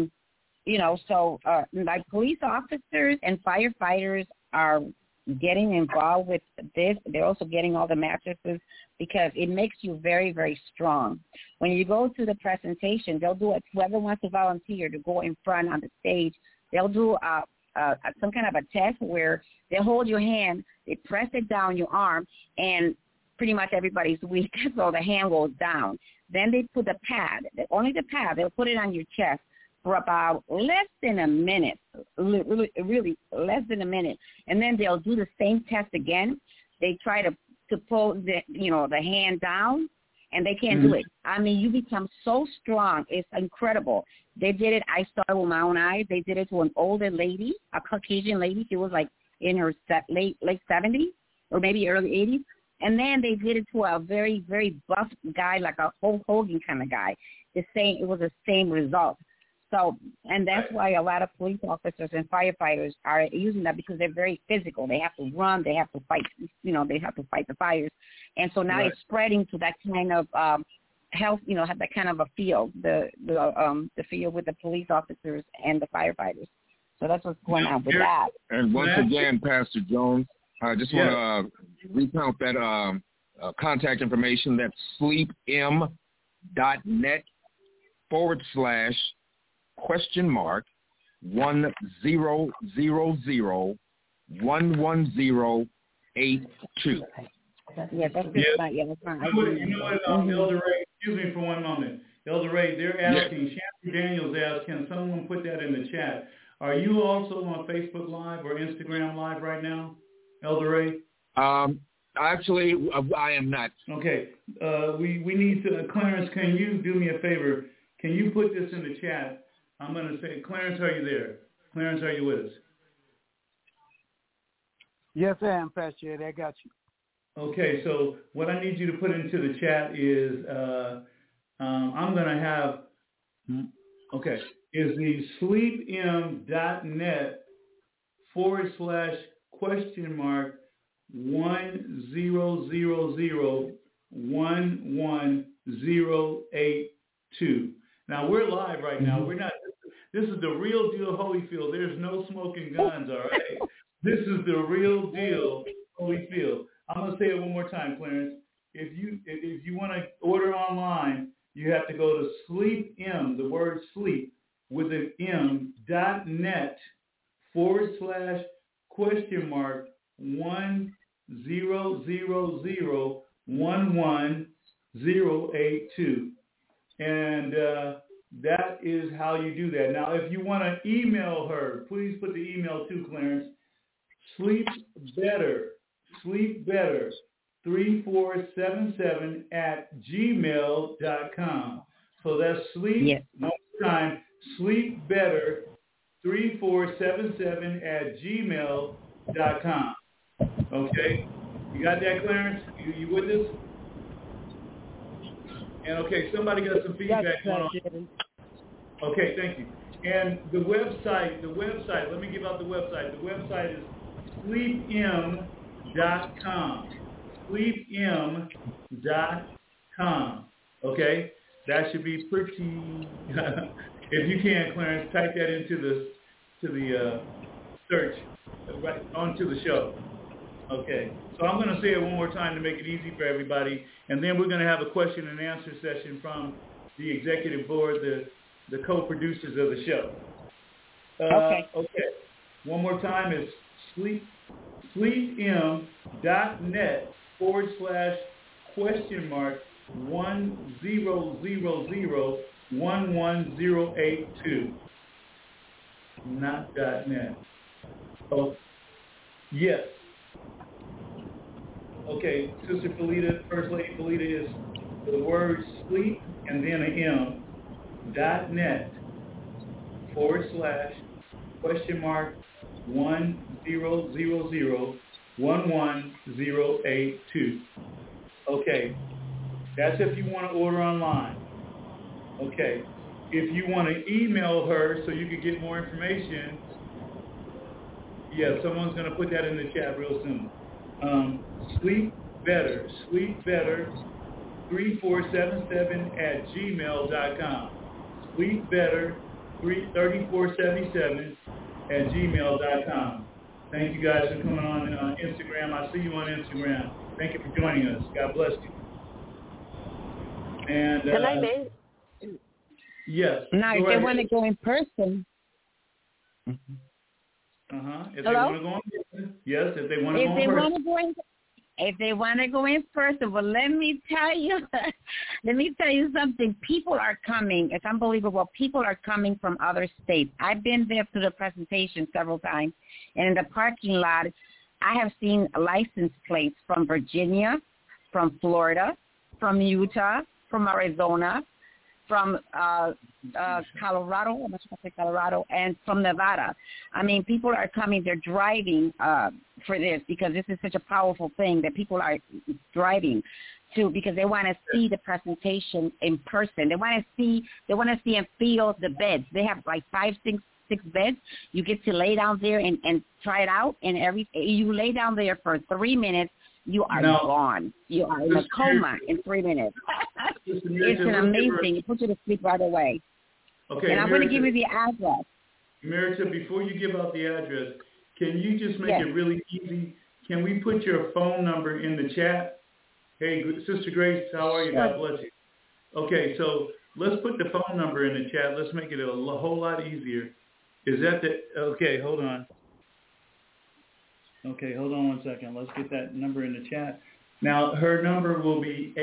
like police officers and firefighters are getting involved with this. They're also getting all the mattresses because it makes you very, very strong. When you go to the presentation, they'll do it. Whoever wants to volunteer to go in front on the stage, they'll do some kind of a test where they hold your hand, they press it down your arm, and pretty much everybody's weak, so the hand goes down. Then they put the pad, only the pad, they'll put it on your chest for about less than a minute, really less than a minute. And then they'll do the same test again. They try to to pull the hand down, and they can't do it. I mean, you become so strong. It's incredible. They did it. I saw it with my own eyes. They did it to an older lady, a Caucasian lady. She was like in her late 70s or maybe early 80s. And then they did it to a very, very buff guy, like a Hulk Hogan kind of guy. It was the same result. So, and that's why a lot of police officers and firefighters are using that, because they're very physical. They have to run. They have to fight. They have to fight the fires. And so now it's spreading to that kind of health. Have that kind of a field, the field with the police officers and the firefighters. So that's what's going on with that. And once again, Pastor Jones, I just want to recount that contact information. That's sleepm.net/?10001108. Yeah, that's just fine. Yeah, that's fine. Elder Ray, excuse me for one moment. Elder Ray, they're asking, Shannon Daniels asked, can someone put that in the chat? Are you also on Facebook Live or Instagram Live right now, Elder Ray? Actually, I am not. Okay. We need to, Clarence, can you do me a favor? Can you put this in the chat? I'm going to say, Clarence, are you there? Clarence, are you with us? Yes, I am, Pastor Ed. I got you. Okay, so what I need you to put into the chat is, I'm going to have, is the sleepm.net/10001108. Now, we're live right now. We're not, this is the real deal Holyfield. There's no smoking guns, all right? This is the real deal Holyfield. I'm going to say it one more time, Clarence. If you want to order online, you have to go to sleepm, the word sleep, with an m.net/?1000111082. And that is how you do that. Now, if you want to email her, please put the email too, Clarence. sleepbetter3477@gmail.com. So that's one more time, sleepbetter3477@gmail.com. Okay? You got that, Clarence? You with us? And okay, somebody got some feedback going on. Okay, thank you. And the website, let me give out the website. The website is sleepm.com. Sleepm.com. Okay? That should be pretty, if you can, Clarence, type that into the search, right onto the show. Okay. So I'm going to say it one more time to make it easy for everybody. And then we're going to have a question and answer session from the executive board, the co-producers of the show. Okay. One more time, it's sleepm.net/1000111082. Not .net. Oh, yes. Okay, Sister Felita, First Lady Felita, is the word sleep and then an M, .net/1000111082. Okay, that's if you want to order online. Okay, if you want to email her so you can get more information, someone's going to put that in the chat real soon. sleepbetter3477@gmail.com. sleepbetter3477@gmail.com. Thank you guys for coming on Instagram. I see you on Instagram. Thank you for joining us. God bless you. And can I make? Yes. Now, if they want to go in person. If they want to go in person. Yes, if they want to go in person. If they want to go in person, well, let me tell you something. People are coming. It's unbelievable. People are coming from other states. I've been there to the presentation several times, and in the parking lot, I have seen license plates from Virginia, from Florida, from Utah, from Arizona, from Colorado, I'm not sure if I say Colorado, and from Nevada. I mean, people are coming, they're driving for this because this is such a powerful thing that people are driving to because they want to see the presentation in person. They want to see and feel the beds. They have like 5, 6 beds. You get to lay down there and try it out, and you lay down there for 3 minutes. You are gone. You are in a coma in 3 minutes. It's an amazing. It puts you to sleep right away. Okay. And I'm going to give you the address. Merita, before you give out the address, can you just make it really easy? Can we put your phone number in the chat? Hey, Sister Grace, how are you? God bless you. Okay, so let's put the phone number in the chat. Let's make it a whole lot easier. Is that the... Okay, hold on. Okay, hold on 1 second. Let's get that number in the chat. Now, her number will be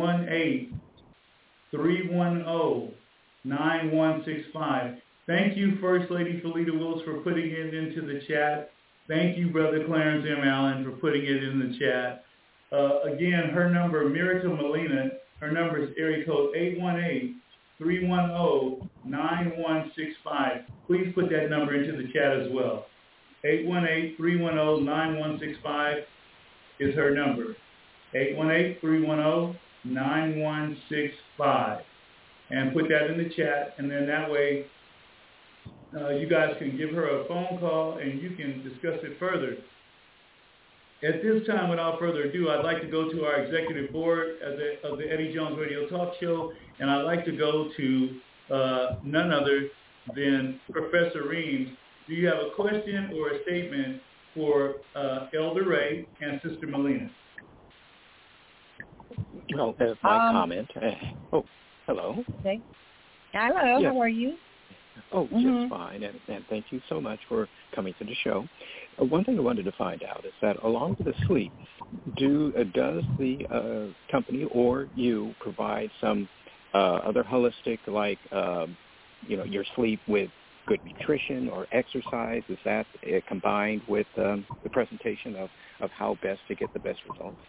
818-310-9165. Thank you, First Lady Felita Willis, for putting it into the chat. Thank you, Brother Clarence M. Allen, for putting it in the chat. Again, her number, Miracle Molina, her number is area code 818-310-9165. Please put that number into the chat as well. 818-310-9165 is her number. 818-310-9165. And put that in the chat, and then that way you guys can give her a phone call and you can discuss it further. At this time, without further ado, I'd like to go to our executive board of the Eddie Jones Radio Talk Show, and I'd like to go to none other than Professor Reams. Do you have a question or a statement for Elder Ray and Sister Molina? Well, there's my comment. Hello. Okay. Hello, yes. How are you? Oh, just fine, and thank you so much for coming to the show. One thing I wanted to find out is that along with the sleep, does the company or you provide some other holistic, like, your sleep with good nutrition or exercise? Is that combined with the presentation of how best to get the best results?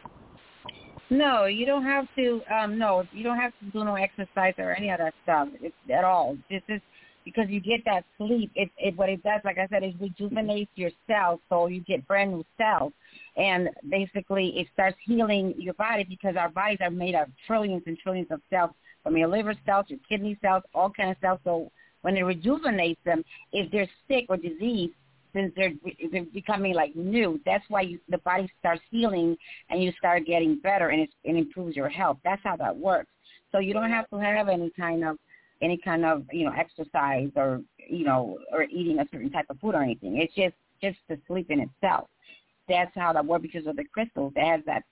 No, you don't have to. You don't have to do no exercise or any of that stuff at all. This is because you get that sleep. What it does, like I said, is rejuvenates your cells, so you get brand new cells, and basically it starts healing your body because our bodies are made of trillions and trillions of cells, from your liver cells, your kidney cells, all kinds of cells. So when it rejuvenates them, if they're sick or diseased, since they're becoming like new, that's why the body starts healing and you start getting better, and it improves your health. That's how that works. So you don't have to have any kind of exercise or or eating a certain type of food or anything. It's just the sleep in itself. That's how that works because of the crystals. It has that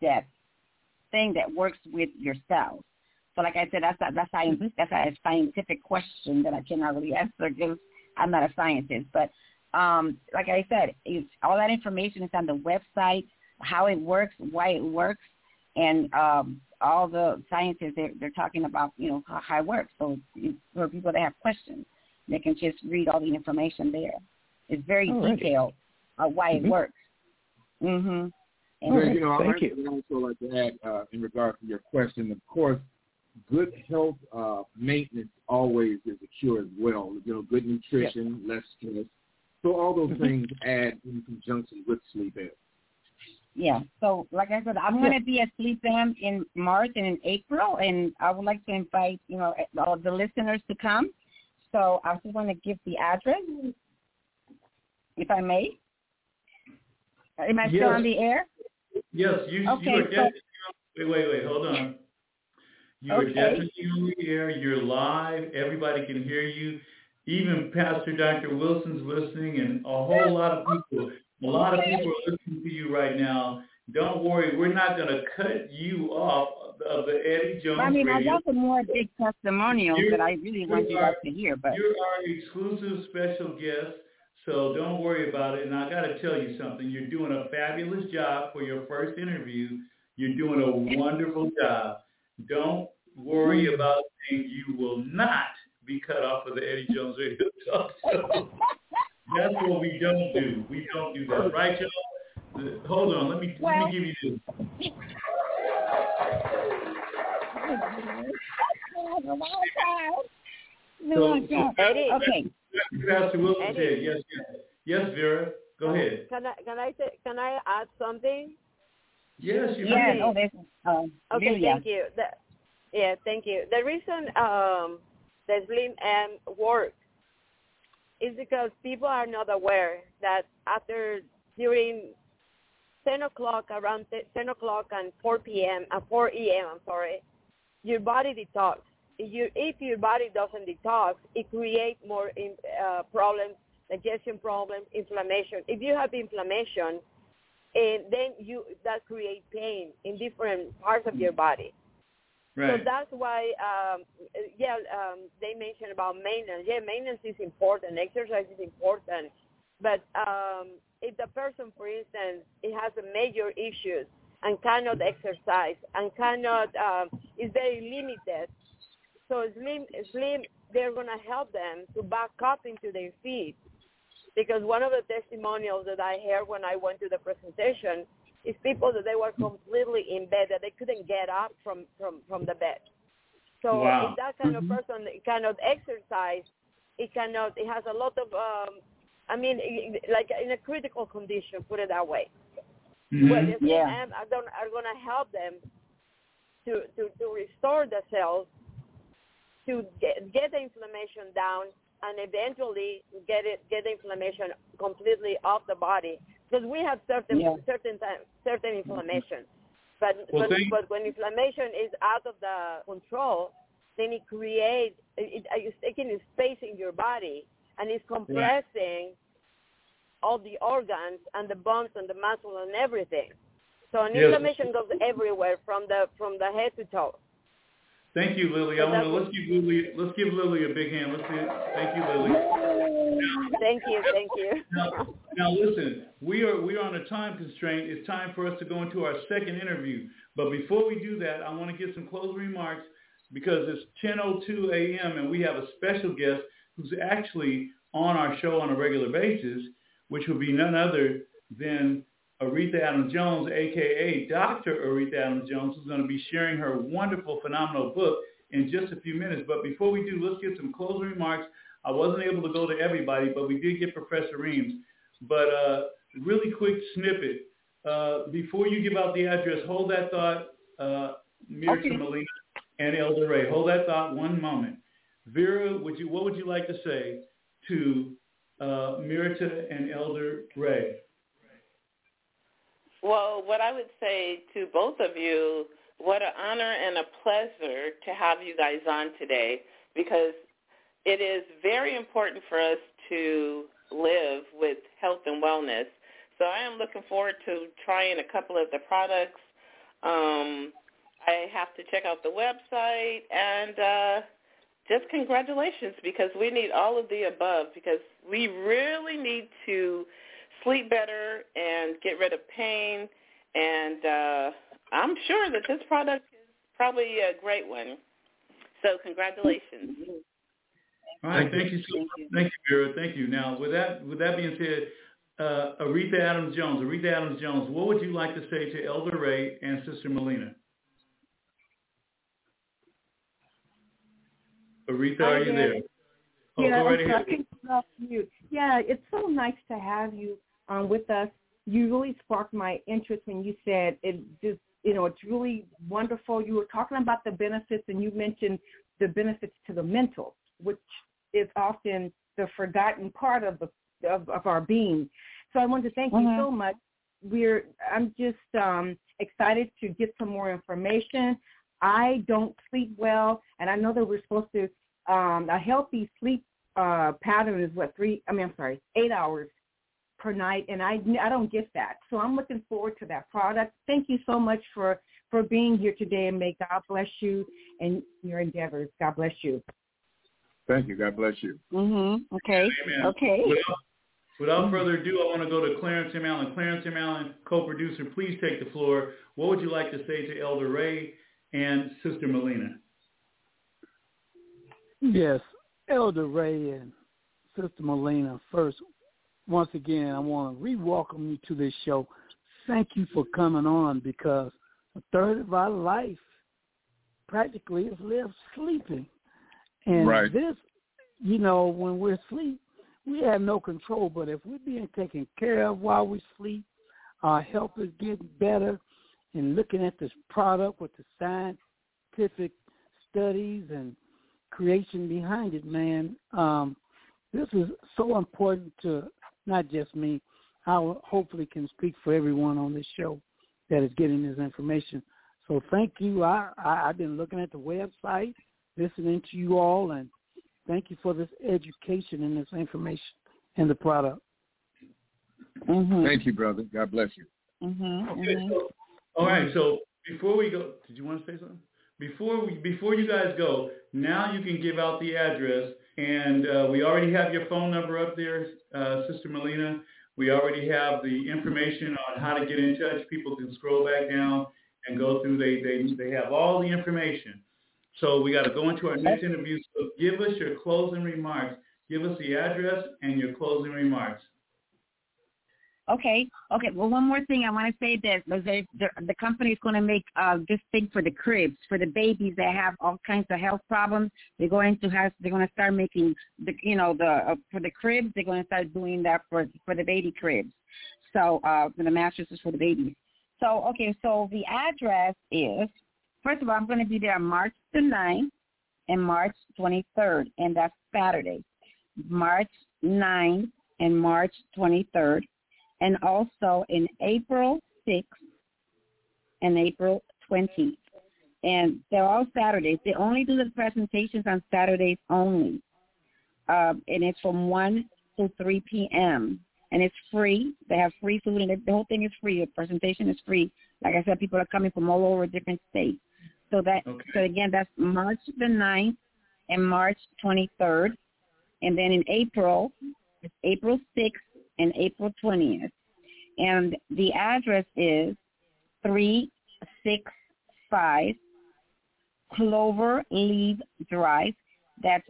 thing that works with your cells. So like I said, that's a scientific question that I cannot really answer because I'm not a scientist. But like I said, all that information is on the website, how it works, why it works, and all the scientists, they're talking about, how it works. So for people that have questions, they can just read all the information there. It's very detailed on why it works. Mm-hmm. And Thank you. I'd also like to add, in regard to your question, of course, good health maintenance always is a cure as well. Good nutrition, less stress. So all those things add in conjunction with sleep aid. Yeah. So like I said, I'm going to be at Sleep Am in March and in April, and I would like to invite, all the listeners to come. So I just want to give the address, if I may. Am I still on the air? Yes. You are definitely. Wait. Hold on. You are definitely on the air. You're live. Everybody can hear you. Even Pastor Dr. Wilson's listening, and a whole lot of people. A lot of people are listening to you right now. Don't worry, we're not going to cut you off of the Eddie Jones Radio. I got some more big testimonials that I really want you guys to hear. But you're our exclusive special guest, so don't worry about it. And I got to tell you something. You're doing a fabulous job for your first interview. You're doing a wonderful job. Don't worry about things. You will not be cut off of the Eddie Jones Radio Talk Show. That's what we don't do. We don't do that, right, y'all? Hold on. Let me give you this. Eddie. Okay. Pastor Wilson said yes. Yes, Vera. Go ahead. Can I add something? Yes, you may. Yes. Oh, there's okay, thank you. Thank you. The reason the Slim M works is because people are not aware that during 10 o'clock, around 10 o'clock and 4 a.m., your body detox. If your body doesn't detox, it creates more problems, digestion problems, inflammation. If you have inflammation, and then that creates pain in different parts of your body. Right. So that's why, they mentioned about maintenance. Yeah, maintenance is important. Exercise is important. But if the person, for instance, it has a major issues and cannot exercise and is very limited, so Slim, they're going to help them to back up into their feet. Because one of the testimonials that I heard when I went to the presentation is people that they were completely in bed, that they couldn't get up from the bed. So if that kind of person cannot exercise, it has a lot of, like in a critical condition, put it that way. Mm-hmm. Well, the Slim M are going to help them to restore the cells, to get the inflammation down, and eventually get the inflammation completely off the body, because we have certain inflammation, but when inflammation is out of the control, then it's taking space in your body and it's compressing all the organs and the bones and the muscle and everything. So inflammation goes everywhere from the head to toe. Thank you, Lily. Let's give Lily a big hand. Thank you, Lily. Thank you. Now listen, we are on a time constraint. It's time for us to go into our second interview. But before we do that, I want to give some closing remarks because it's 10:02 a.m. and we have a special guest who's actually on our show on a regular basis, which will be none other than Aretha Adams Jones, a.k.a. Dr. Aretha Adams Jones, who's going to be sharing her wonderful, phenomenal book in just a few minutes. But before we do, let's get some closing remarks. I wasn't able to go to everybody, but we did get Professor Reams. But really quick snippet. Before you give out the address, hold that thought, Mirta Molina and Elder Ray. Hold that thought one moment. Vera, what would you like to say to Mirta and Elder Ray? Well, what I would say to both of you, what an honor and a pleasure to have you guys on today, because it is very important for us to live with health and wellness. So I am looking forward to trying a couple of the products. I have to check out the website, and just congratulations, because we need all of the above, because we really need to sleep better and get rid of pain, and I'm sure that this product is probably a great one. So congratulations. All right, thank you, Vera. Thank you. Now, with that being said, Aretha Adams Jones, what would you like to say to Elder Ray and Sister Molina? Aretha, are you there? Yeah, go right ahead. Yeah, it's so nice to have you with us. You really sparked my interest when you said it just, it's really wonderful. You were talking about the benefits, and you mentioned the benefits to the mental, which is often the forgotten part of our being. So I want to thank you so much. I'm just excited to get some more information. I don't sleep well, and I know that we're supposed to a healthy sleep pattern is 8 hours per night, and I don't get that. So I'm looking forward to that product. Thank you so much for being here today, and may God bless you and your endeavors. God bless you. Thank you. God bless you. Okay. Amen. Okay. Without further ado, I want to go to Clarence M. Allen. Clarence M. Allen, co-producer, please take the floor. What would you like to say to Elder Ray and Sister Molina? Yes, Elder Ray and Sister Molina, first, once again, I want to re-welcome you to this show. Thank you for coming on, because a third of our life practically is lived sleeping. And right. This, when we're asleep, we have no control. But if we're being taken care of while we sleep, our health is getting better. And looking at this product with the scientific studies and creation behind it, man, this is so important to not just me. I hopefully can speak for everyone on this show that is getting this information. So thank you. I've been looking at the website, listening to you all, and thank you for this education and this information and the product. Mm-hmm. Thank you, brother. God bless you. Mm-hmm. Okay, so, all right, so before we go, did you want to say something? Before you guys go, now you can give out the address, and we already have your phone number up there, Sister Melina. We already have the information on how to get in touch. People can scroll back down and go through. They have all the information. So we got to go into our next interview. So give us your closing remarks. Give us the address and your closing remarks. Okay. Well, one more thing I want to say that the company is going to make this thing for the cribs, for the babies that have all kinds of health problems. They're going to start making for the cribs. They're going to start doing that for the baby cribs. So for the mattresses for the babies. So the address is, first of all, I'm going to be there on March the 9th and March 23rd, and that's Saturday. March 9th and March 23rd. And also in April 6th and April 20th. And they're all Saturdays. They only do the presentations on Saturdays only. And it's from 1 to 3 p.m. And it's free. They have free food, and the whole thing is free. The presentation is free. Like I said, people are coming from all over different states. So again, that's March the 9th and March 23rd. And then in April, it's April 6th and April 20th. And the address is 365 Clover Leaf Drive. That's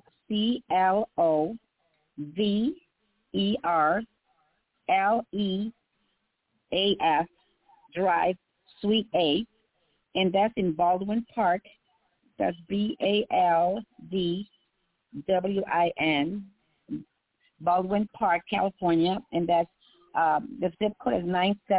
CLOVERLEAF Drive, Suite A. And that's in Baldwin Park. That's BALDWIN. Baldwin Park, California, and that's the zip code is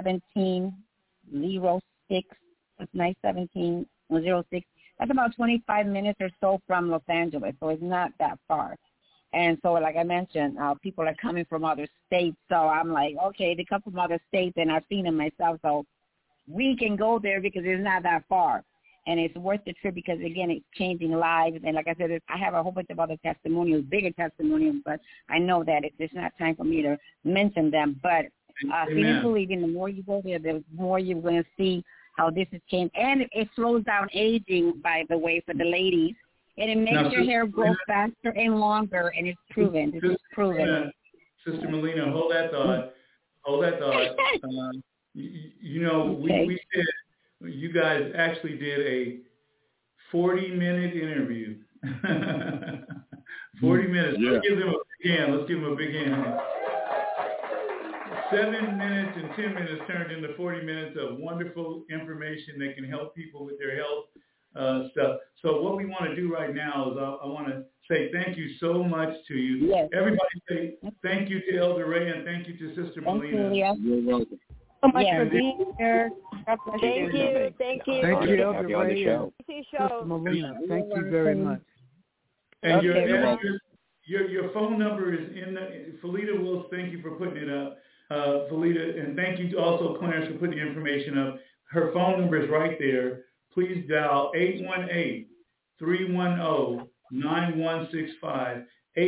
91706. That's 91706. That's about 25 minutes or so from Los Angeles, so it's not that far. And so, like I mentioned, people are coming from other states, so I'm like, okay, they come from other states, and I've seen them myself, so we can go there because it's not that far. And it's worth the trip because, again, it's changing lives. And like I said, I have a whole bunch of other testimonials, bigger testimonials, but I know that it's not time for me to mention them. But feeling believing, the more you go there, the more you're going to see how this has changed. And it slows down aging, by the way, for the ladies. And it makes your hair grow faster and longer, and it's proven. This is proven. Sister Melina, hold that thought. We said, you guys actually did a 40-minute interview. 40 minutes. Yeah. Let's give them a big hand. 7 minutes and 10 minutes turned into 40 minutes of wonderful information that can help people with their health stuff. So what we want to do right now is I want to say thank you so much to you. Yes. Everybody say thank you to Elder Ray and thank you to Sister Melina. You're welcome. So much for being here. Thank you. Thank you, Elder Ray and Sister Melina. Thank you very much. And your phone number is in the, Felita Wills, thank you for putting it up. Felita, and thank you also, Clarence, for putting the information up. Her phone number is right there. Please dial 818-310-9165.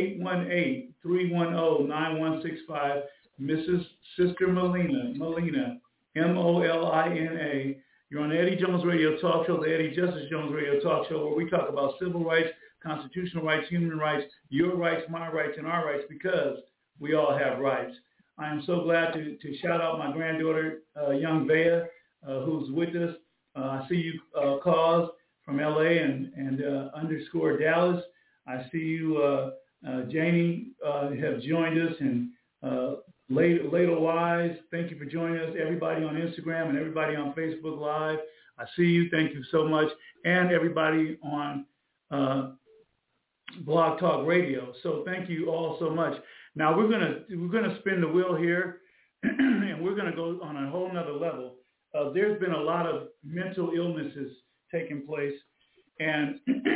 818-310-9165. Mrs. Sister Melina, Molina. You're on the Eddie Jones Radio Talk Show, the Eddie Justice Jones Radio Talk Show, where we talk about civil rights, constitutional rights, human rights, your rights, my rights, and our rights, because we all have rights. I am so glad to shout out my granddaughter, young Vea, who's with us. I see you, Cause from LA and _ Dallas. I see you, Janie, have joined us, and Ladle Wise, thank you for joining us. Everybody on Instagram and everybody on Facebook Live, I see you. Thank you so much. And everybody on Blog Talk Radio. So thank you all so much. Now we're gonna spin the wheel here, and we're gonna go on a whole nother level. There's been a lot of mental illnesses taking place, and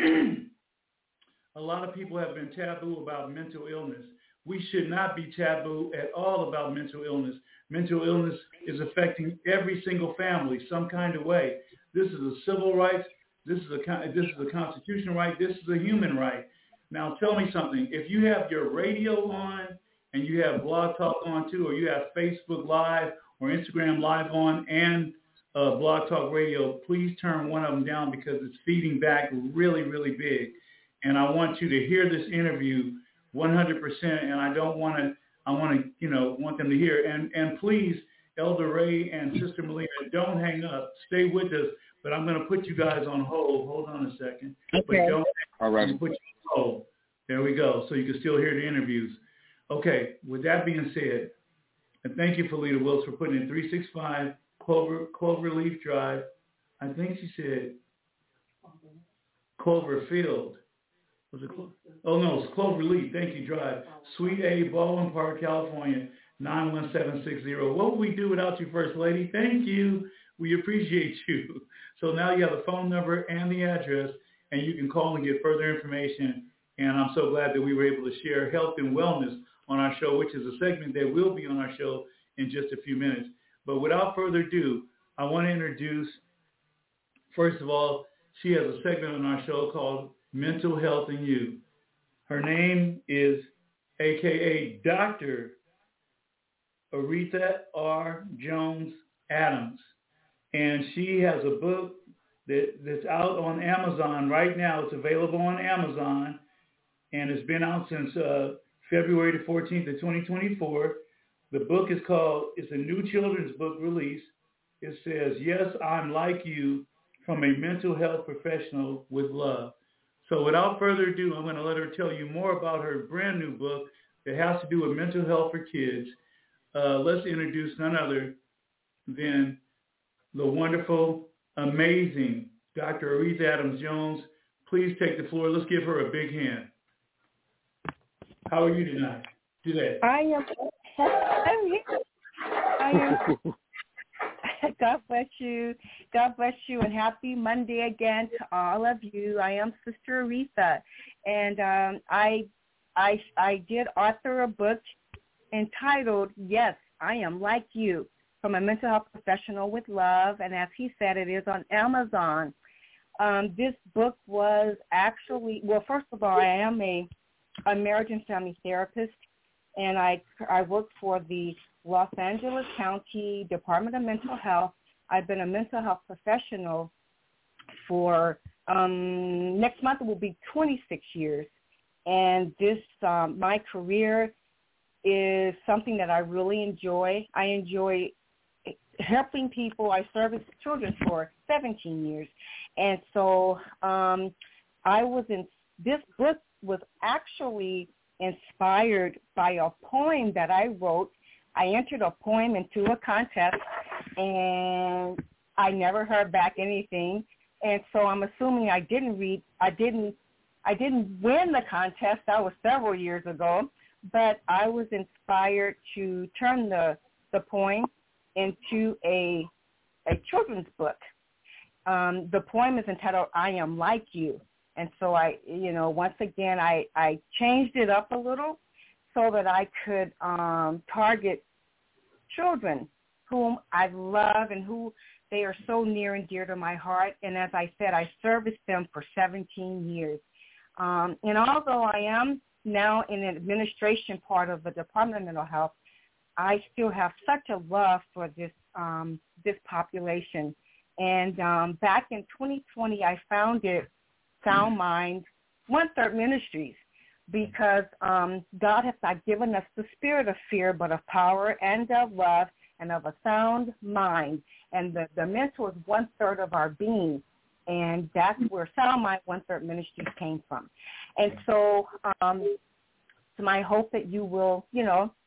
a lot of people have been taboo about mental illness. We should not be taboo at all about mental illness. Mental illness is affecting every single family some kind of way. This is a civil right. This is a constitutional right. This is a human right. Now tell me something. If you have your radio on and you have Blog Talk on too, or you have Facebook Live or Instagram Live on and Blog Talk Radio, please turn one of them down because it's feeding back really, really big. And I want you to hear this interview 100%, and I want them to hear. And please, Elder Ray and Sister Melina, don't hang up. Stay with us, but I'm going to put you guys on hold. Hold on a second. Okay. All right. Put you on hold. There we go, so you can still hear the interviews. Okay, with that being said, and thank you, Felita Wills, for putting in 365 Cloverleaf Drive. I think she said Cloverfield. Was it Oh, no, it's Cloverleaf. Thank you, Drive. Suite A, Baldwin Park, California, 91760. What would we do without you, First Lady? Thank you. We appreciate you. So now you have the phone number and the address, and you can call and get further information. And I'm so glad that we were able to share health and wellness on our show, which is a segment that will be on our show in just a few minutes. But without further ado, I want to introduce, first of all, she has a segment on our show called Mental Health and You. Her name is AKA Dr. Aretha R. Jones Adams. And she has a book that's out on Amazon right now. It's available on Amazon, and it's been out since February the 14th of 2024. The book is called, it's a new children's book release. It says, Yes, I'm Like You, from a mental health professional with love. So without further ado, I'm going to let her tell you more about her brand new book that has to do with mental health for kids. Let's introduce none other than the wonderful, amazing Dr. Aretha Adams Jones. Please take the floor. Let's give her a big hand. How are you tonight? Today? I'm here. I am. God bless you. God bless you, and happy Monday again to all of you. I am Sister Aretha, and I did author a book entitled Yes, I Am Like You, from a mental health professional with love, and as he said, it is on Amazon. This book was actually, well, first of all, I am a marriage and family therapist, and I work for the Los Angeles County Department of Mental Health. I've been a mental health professional for, next month it will be 26 years. And this, my career is something that I really enjoy. I enjoy helping people. I serviced children for 17 years. And so this book was actually inspired by a poem that I wrote. I entered a poem into a contest, and I never heard back anything. And so I'm assuming I didn't win the contest. That was several years ago. But I was inspired to turn the poem into a children's book. The poem is entitled I Am Like You. And so once again, I changed it up a little so that I could target children whom I love and who they are so near and dear to my heart. And as I said, I serviced them for 17 years. And although I am now in the administration part of the Department of Mental Health, I still have such a love for this population. And back in 2020, I founded Sound Mind One Third Ministries, because God has not given us the spirit of fear, but of power and of love and of a sound mind. And the mental is 1/3 of our being. And that's where Sound Mind One Third Ministries came from. And so it's my hope that you will,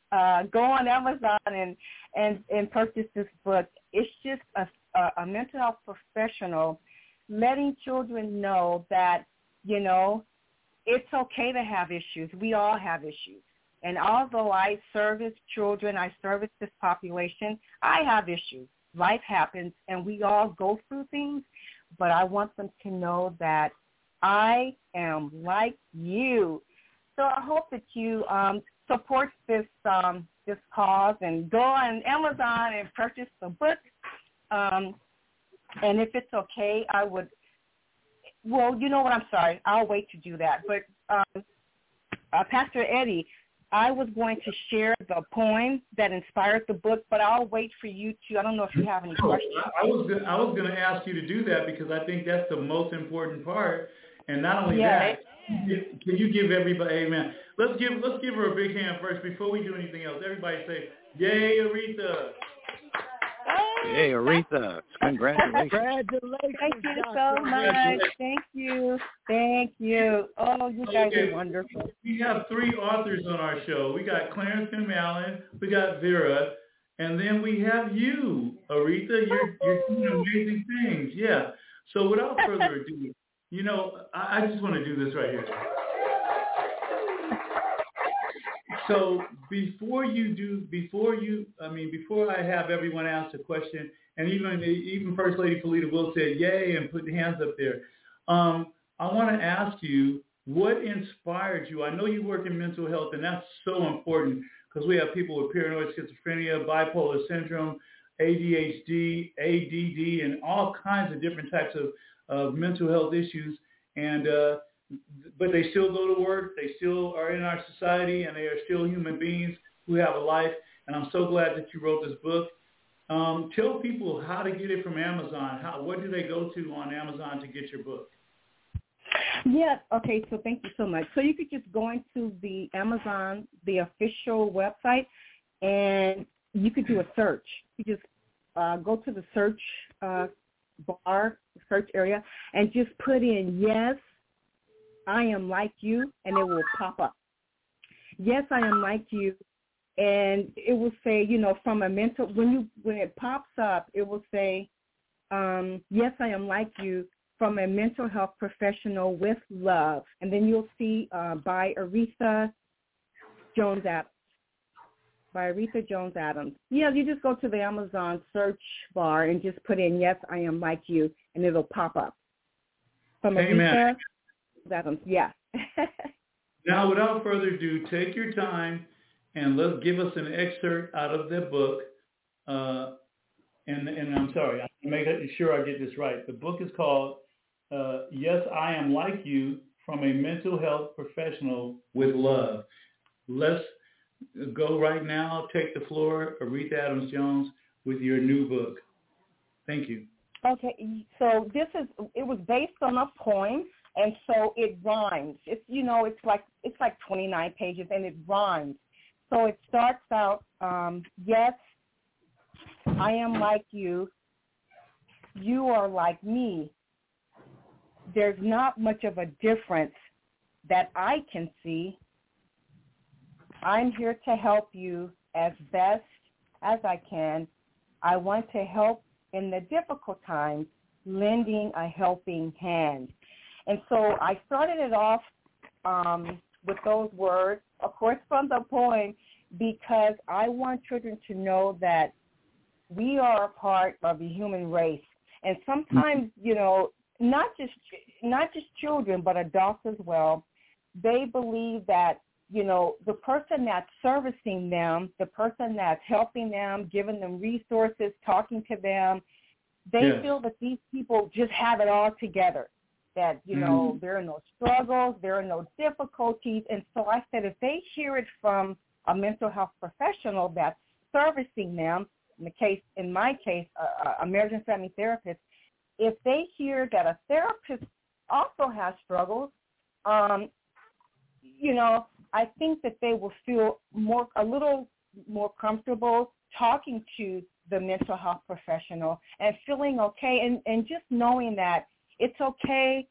go on Amazon and purchase this book. It's just a mental health professional letting children know that, you know, it's okay to have issues. We all have issues. And although I service children, I service this population, I have issues. Life happens, and we all go through things, but I want them to know that I am like you. So I hope that you support this cause and go on Amazon and purchase the book. And if it's okay, I would, well, you know what, I'm sorry. I'll wait to do that. But Pastor Eddie, I was going to share the poem that inspired the book, but I'll wait for you to. I don't know if you have any questions. I was going to ask you to do that because I think that's the most important part. And not only that, can you give everybody, amen. Let's give her a big hand first before we do anything else. Everybody say, "Yay, Aretha!" Yay, Aretha! Congratulations! Thank you so much. Thank you. Oh, you guys are wonderful. We have 3 authors on our show. We got Clarence McMillan, we got Vera, and then we have you, Aretha. You're doing amazing things. Yeah. So without further ado, you know, I just want to do this right here. So before I have everyone ask a question, and even First Lady Felita Will said yay and put the hands up there. I want to ask you, what inspired you? I know you work in mental health, and that's so important because we have people with paranoid schizophrenia, bipolar syndrome, ADHD, ADD, and all kinds of different types of mental health issues. And but they still go to work. They still are in our society, and they are still human beings who have a life. And I'm so glad that you wrote this book. Tell people how to get it from Amazon. What do they go to on Amazon to get your book? Yeah, okay, so thank you so much. So you could just go into the Amazon, the official website, and you could do a search. You just go to the search bar, search area, and just put in "Yes, I am like you," and it will pop up. Yes, I am like you, and it will say, you know, from a mental, when it pops up, it will say, yes, I am like you, from a mental health professional with love. And then you'll see by Aretha Jones Adams. By Aretha Jones Adams. Yeah, you just go to the Amazon search bar and just put in "Yes, I am like you," and it'll pop up. From Aretha Adams, yeah. Now, without further ado, take your time and let's give us an excerpt out of the book. And I'm sorry, I'm making sure I get this right. The book is called "Yes, I Am Like You," from a mental health professional with love. Let's go right now. Take the floor, Aretha Adams Jones, with your new book. Thank you. Okay, so it was based on a poem. And so it rhymes. It's, you know, it's like 29 pages, and it rhymes. So it starts out, yes, I am like you. You are like me. There's not much of a difference that I can see. I'm here to help you as best as I can. I want to help in the difficult times, lending a helping hand. And so I started it off with those words, of course, from the poem, because I want children to know that we are a part of the human race. And sometimes, you know, not just children, but adults as well, they believe that, you know, the person that's servicing them, the person that's helping them, giving them resources, talking to them, they feel that these people just have it all together. That, you know, there are no struggles, there are no difficulties. And so I said, if they hear it from a mental health professional that's servicing them, in my case, a marriage and family therapist, if they hear that a therapist also has struggles, you know, I think that they will feel a little more comfortable talking to the mental health professional and feeling okay, and just knowing that it's okay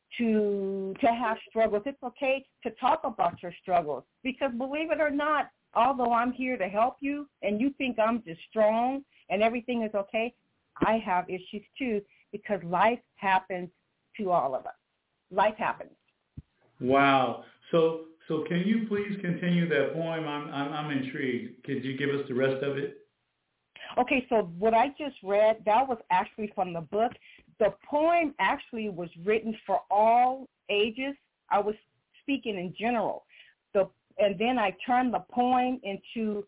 to have struggles. It's okay to talk about your struggles, because believe it or not, although I'm here to help you and you think I'm just strong and everything is okay, I have issues too, because life happens to all of us. Life happens. Wow. So can you please continue that poem? I'm intrigued. Could you give us the rest of it? Okay, so what I just read, that was actually from the book. The poem actually was written for all ages. I was speaking in general. And then I turned the poem into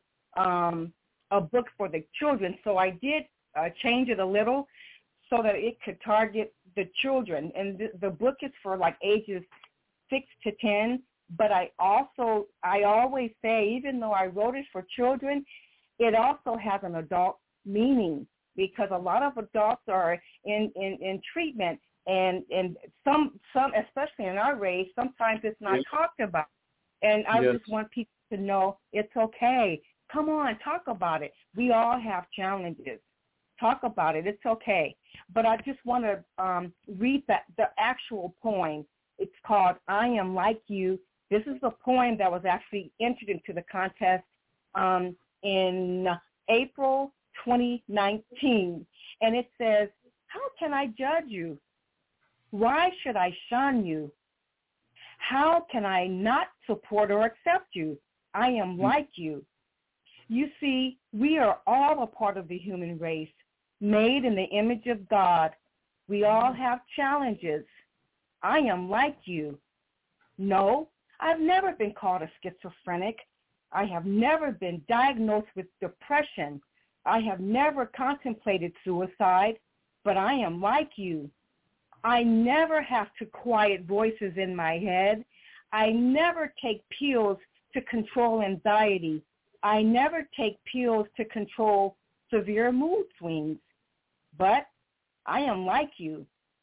a book for the children. So I did change it a little so that it could target the children. And the book is for like ages 6 to 10. But I always say, even though I wrote it for children, it also has an adult meaning, because a lot of adults are in treatment, and some especially in our race, sometimes it's not talked about. And I just want people to know it's okay. Come on, talk about it. We all have challenges. Talk about it. It's okay. But I just want to read the actual poem. It's called I Am Like You. This is the poem that was actually entered into the contest in April 2019. And it says, how can I judge you? Why should I shun you? How can I not support or accept you? I am like you. You see, we are all a part of the human race, made in the image of God. We all have challenges. I am like you. No, I've never been called a schizophrenic. I have never been diagnosed with depression. I have never contemplated suicide, but I am like you. I never have to quiet voices in my head. I never take pills to control anxiety. I never take pills to control severe mood swings. But I am like you.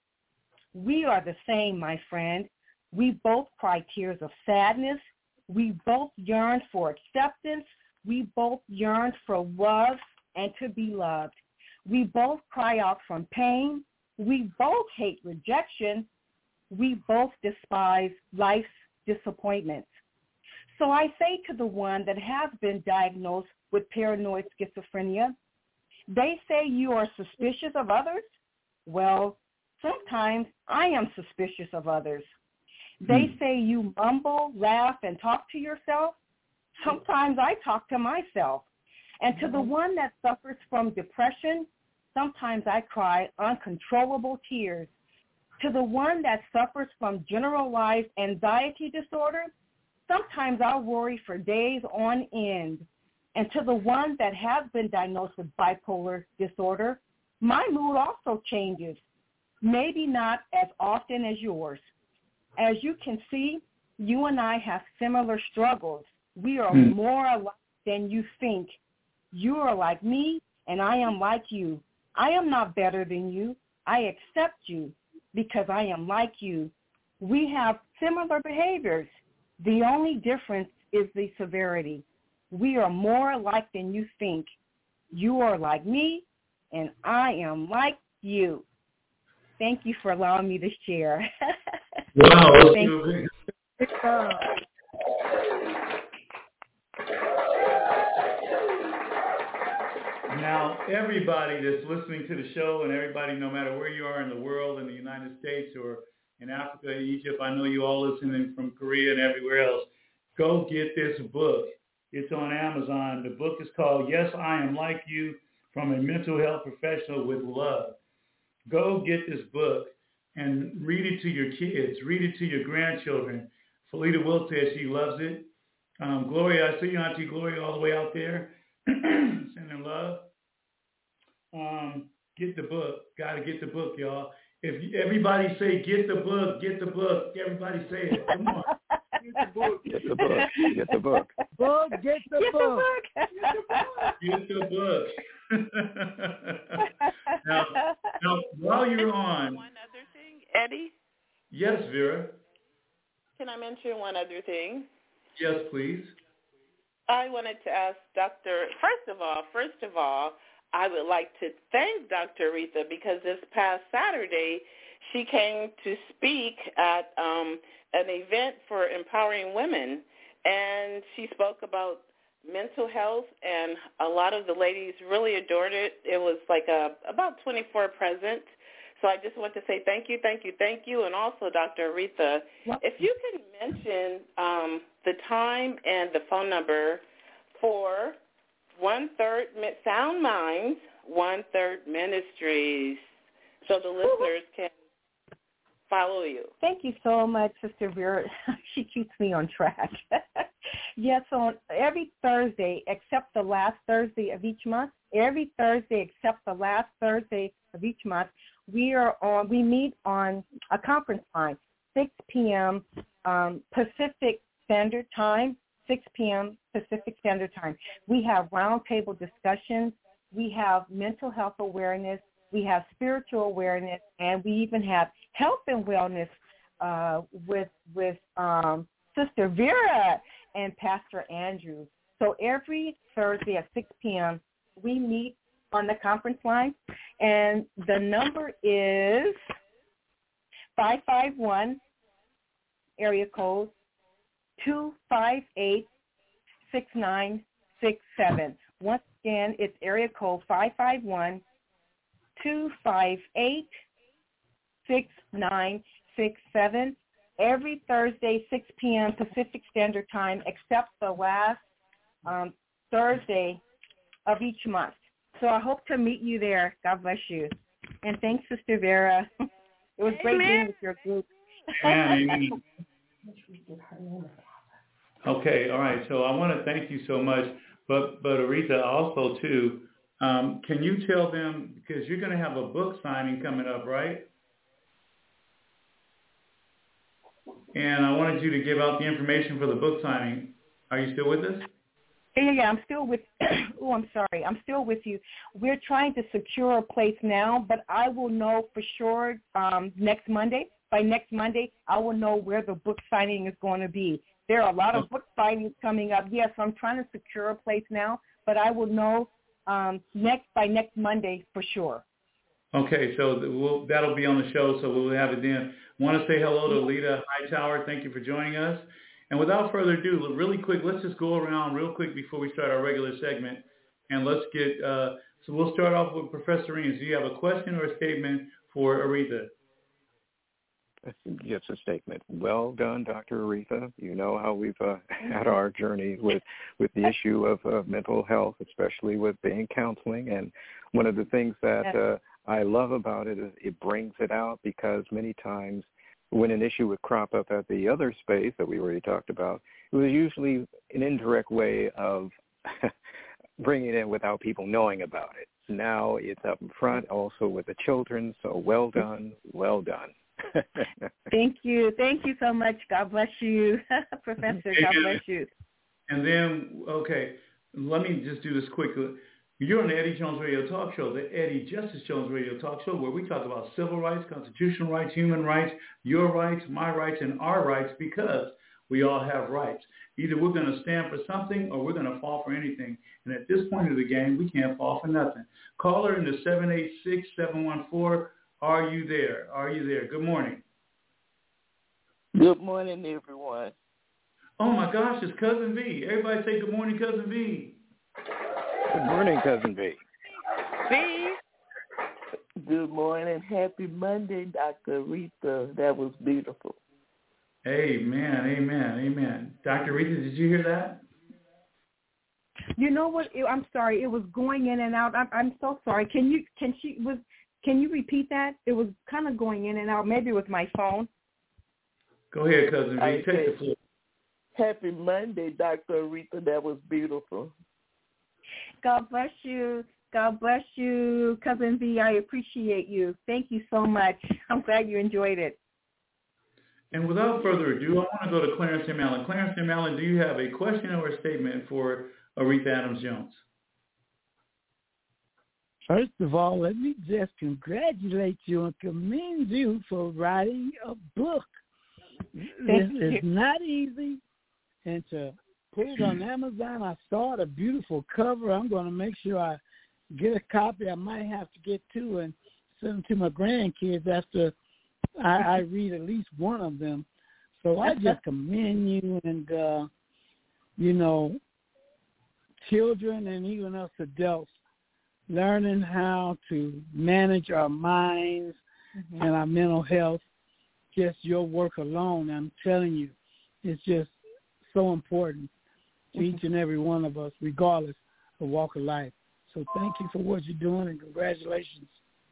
We are the same, my friend. We both cry tears of sadness. We both yearn for acceptance. We both yearn for love and to be loved. We both cry out from pain. We both hate rejection. We both despise life's disappointments. So I say to the one that has been diagnosed with paranoid schizophrenia, they say you are suspicious of others. Well, sometimes I am suspicious of others. They say you mumble, laugh, and talk to yourself. Sometimes I talk to myself. And to the one that suffers from depression, sometimes I cry uncontrollable tears. To the one that suffers from generalized anxiety disorder, sometimes I worry for days on end. And to the one that has been diagnosed with bipolar disorder, my mood also changes, maybe not as often as yours. As you can see, you and I have similar struggles. We are more alike than you think. You are like me, and I am like you. I am not better than you. I accept you because I am like you. We have similar behaviors. The only difference is the severity. We are more alike than you think. You are like me, and I am like you. Thank you for allowing me to share. Wow. Thank you. Now, everybody that's listening to the show, and everybody, no matter where you are in the world, in the United States or in Africa, Egypt, I know you all listening from Korea and everywhere else, go get this book. It's on Amazon. The book is called Yes, I Am Like You, From a Mental Health Professional with Love. Go get this book and read it to your kids. Read it to your grandchildren. Felita Will says she loves it. Gloria, I see you, Auntie Gloria, all the way out there. Sending love. Get the book. Got to get the book, y'all. If everybody say, get the book, get the book. Everybody say it. Come on. Get the book. Get the book. Get the book. Book, get the book. Get the book. now, while you're on. One other thing, Eddie? Yes, Vera. Can I mention one other thing? Yes, please. I wanted to ask Dr. First of all, I would like to thank Dr. Aretha because this past Saturday she came to speak at an event for empowering women, and she spoke about mental health, and a lot of the ladies really adored it. It was like about 24 present. So I just want to say thank you, and also Dr. Aretha, if you can mention the time and the phone number for One Third Sound Minds, One Third Ministries, so the listeners can follow you. Thank you so much, Sister Vera. She keeps me on track. Yes, on every Thursday except the last Thursday of each month, every Thursday except the last Thursday of each month, we meet on a conference line, 6 p.m. Pacific Standard Time, 6 p.m. Pacific Standard Time. We have roundtable discussions. We have mental health awareness. We have spiritual awareness, and we even have health and wellness with Sister Vera and Pastor Andrew. So every Thursday at 6 p.m., we meet on the conference line, and the number is 551 area code 258-6967. Once again, it's area code 551-258-6967. Every Thursday, 6 p.m. Pacific Standard Time, except the last Thursday of each month. So I hope to meet you there. God bless you. And thanks, Sister Vera. It was great being with your group. Amen. Okay, all right. So I want to thank you so much. But Aretha, also, too, can you tell them, because you're going to have a book signing coming up, right? And I wanted you to give out the information for the book signing. Are you still with us? Yeah, I'm still with I'm still with you. We're trying to secure a place now, but I will know for sure next Monday. By next Monday, I will know where the book signing is going to be. There are a lot of book signings coming up. Yes, I'm trying to secure a place now, but I will know by next Monday for sure. Okay, so that'll be on the show, so we'll have it then. I want to say hello to Lita Hightower. Thank you for joining us. And without further ado, really quick, let's just go around real quick before we start our regular segment. And let's get, so we'll start off with Professor Reams. Do you have a question or a statement for Aretha? Yes, a statement. Well done, Dr. Aretha. You know how we've had our journey with the issue of mental health, especially with being counseling. And one of the things that I love about it is it brings it out, because many times when an issue would crop up at the other space that we already talked about, it was usually an indirect way of bringing it in without people knowing about it. Now it's up in front also with the children, so well done, well done. Thank you so much. God bless you, Professor. God bless you. And then, okay, let me just do this quickly. You're on the Eddie Jones Radio Talk Show, the Eddie Justice Jones Radio Talk Show, where we talk about civil rights, constitutional rights, human rights, your rights, my rights, and our rights, because we all have rights. Either we're going to stand for something or we're going to fall for anything. And at this point of the game, we can't fall for nothing. Caller in the 786-714, are you there? Are you there? Good morning. Good morning, everyone. Oh, my gosh, it's Cousin V. Everybody say good morning, Cousin V. Good morning, Cousin V. V. Good morning. Happy Monday, Dr. Aretha. That was beautiful. Amen, amen, amen. Dr. Aretha, did you hear that? You know what? I'm sorry. It was going in and out. I'm so sorry. Can you repeat that? It was kind of going in and out. Maybe it was my phone. Go ahead, Cousin V. Take the floor. Happy Monday, Dr. Aretha. That was beautiful. God bless you. God bless you, Cousin V. I appreciate you. Thank you so much. I'm glad you enjoyed it. And without further ado, I want to go to Clarence M. Allen. Clarence M. Allen, do you have a question or a statement for Aretha Adams-Jones? First of all, let me just congratulate you and commend you for writing a book. It's not easy, and to put it on Amazon, I saw a beautiful cover. I'm going to make sure I get a copy. I might have to get two and send them to my grandkids after I read at least one of them. So I just commend you, and, children and even us adults learning how to manage our minds and our mental health. Just your work alone, I'm telling you, it's just so important to each and every one of us, regardless of walk of life. So thank you for what you're doing, and congratulations.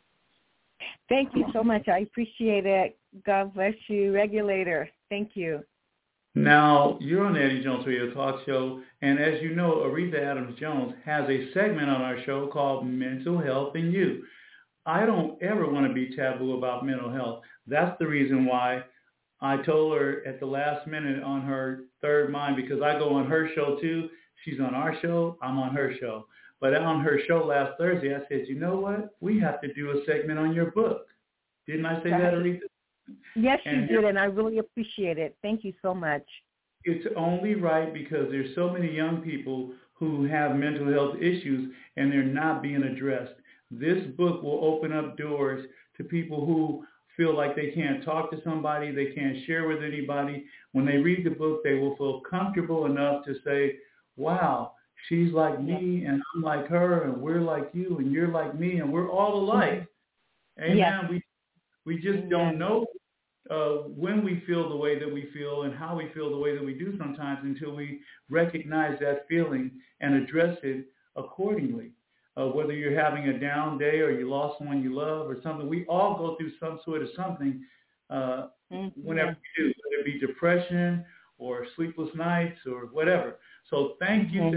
Thank you so much. I appreciate it. God bless you, Regulator. Thank you. Now, you're on the Eddie Jones Radio Talk Show, and as you know, Aretha Adams-Jones has a segment on our show called Mental Health and You. I don't ever want to be taboo about mental health. That's the reason why I told her at the last minute on her Third Mind, because I go on her show too. She's on our show, I'm on her show. But on her show last Thursday, I said, you know what? We have to do a segment on your book. Didn't I say that, Aretha? Yes, you did, and I really appreciate it. Thank you so much. It's only right because there's so many young people who have mental health issues and they're not being addressed. This book will open up doors to people who feel like they can't talk to somebody, they can't share with anybody. When they read the book, they will feel comfortable enough to say, wow, she's like me and I'm like her and we're like you and you're like me and we're all alike. Amen. Yes. We just don't know when we feel the way that we feel and how we feel the way that we do sometimes until we recognize that feeling and address it accordingly. Whether you're having a down day or you lost someone you love or something, we all go through some sort of something whenever we do, whether it be depression or sleepless nights or whatever. So thank you.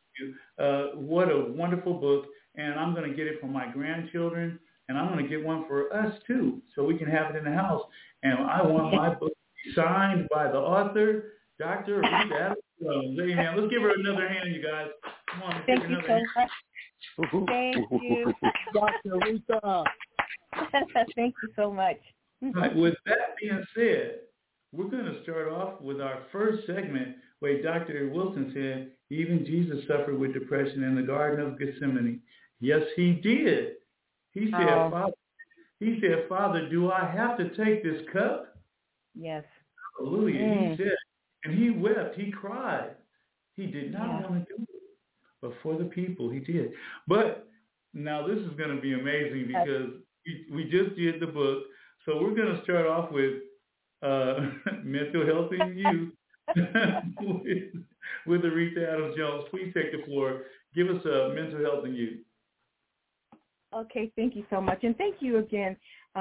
What a wonderful book. And I'm going to get it for my grandchildren, and I'm going to get one for us too, so we can have it in the house. And I want my book to be signed by the author, Dr. Aretha Adams-Jones. Amen. Let's give her another hand, you guys. Come on, thank you so much. Thank you, Dr. Aretha. Thank you so much. Right, with that being said, we're going to start off with our first segment where Dr. Wilson said, even Jesus suffered with depression in the Garden of Gethsemane. Yes, he did. He said, Father, do I have to take this cup? Yes. Hallelujah. He said, and he wept. He cried. He did not want to do it. But for the people, he did. But now this is going to be amazing because we just did the book. So we're going to start off with Mental Health and You with Aretha Adams-Jones. Please take the floor. Give us Mental Health and You. Okay, thank you so much. And thank you again,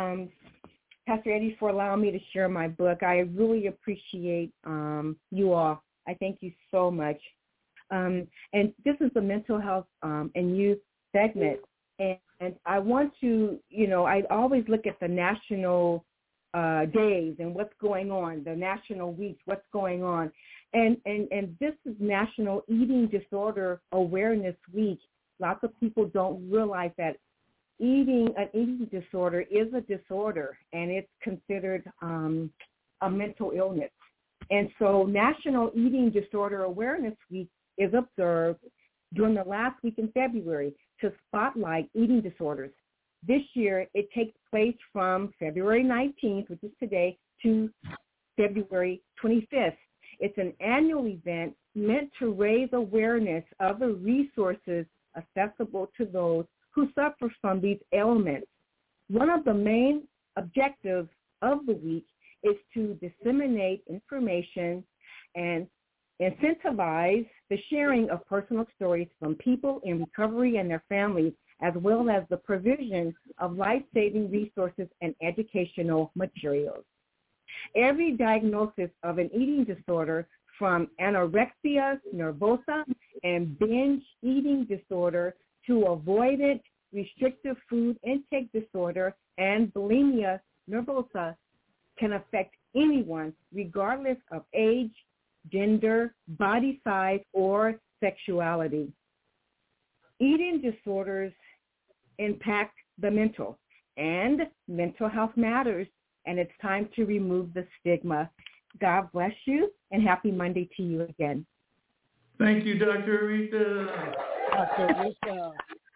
Pastor Eddie, for allowing me to share my book. I really appreciate you all. I thank you so much. And this is the Mental Health and Youth segment. And I want to, I always look at the national days and what's going on, the national weeks, what's going on. And this is National Eating Disorder Awareness Week. Lots of people don't realize that an eating disorder is a disorder, and it's considered a mental illness. And so National Eating Disorder Awareness Week is observed during the last week in February to spotlight eating disorders. This year, it takes place from February 19th, which is today, to February 25th. It's an annual event meant to raise awareness of the resources accessible to those who suffer from these ailments. One of the main objectives of the week is to disseminate information and incentivize the sharing of personal stories from people in recovery and their families, as well as the provision of life-saving resources and educational materials. Every diagnosis of an eating disorder, from anorexia nervosa and binge eating disorder to avoidant restrictive food intake disorder and bulimia nervosa, can affect anyone regardless of age, gender, body size, or sexuality. Eating disorders impact the mental, and mental health matters, and it's time to remove the stigma. God bless you, and happy Monday to you again. Thank you, Dr. Aretha. Dr. Aretha.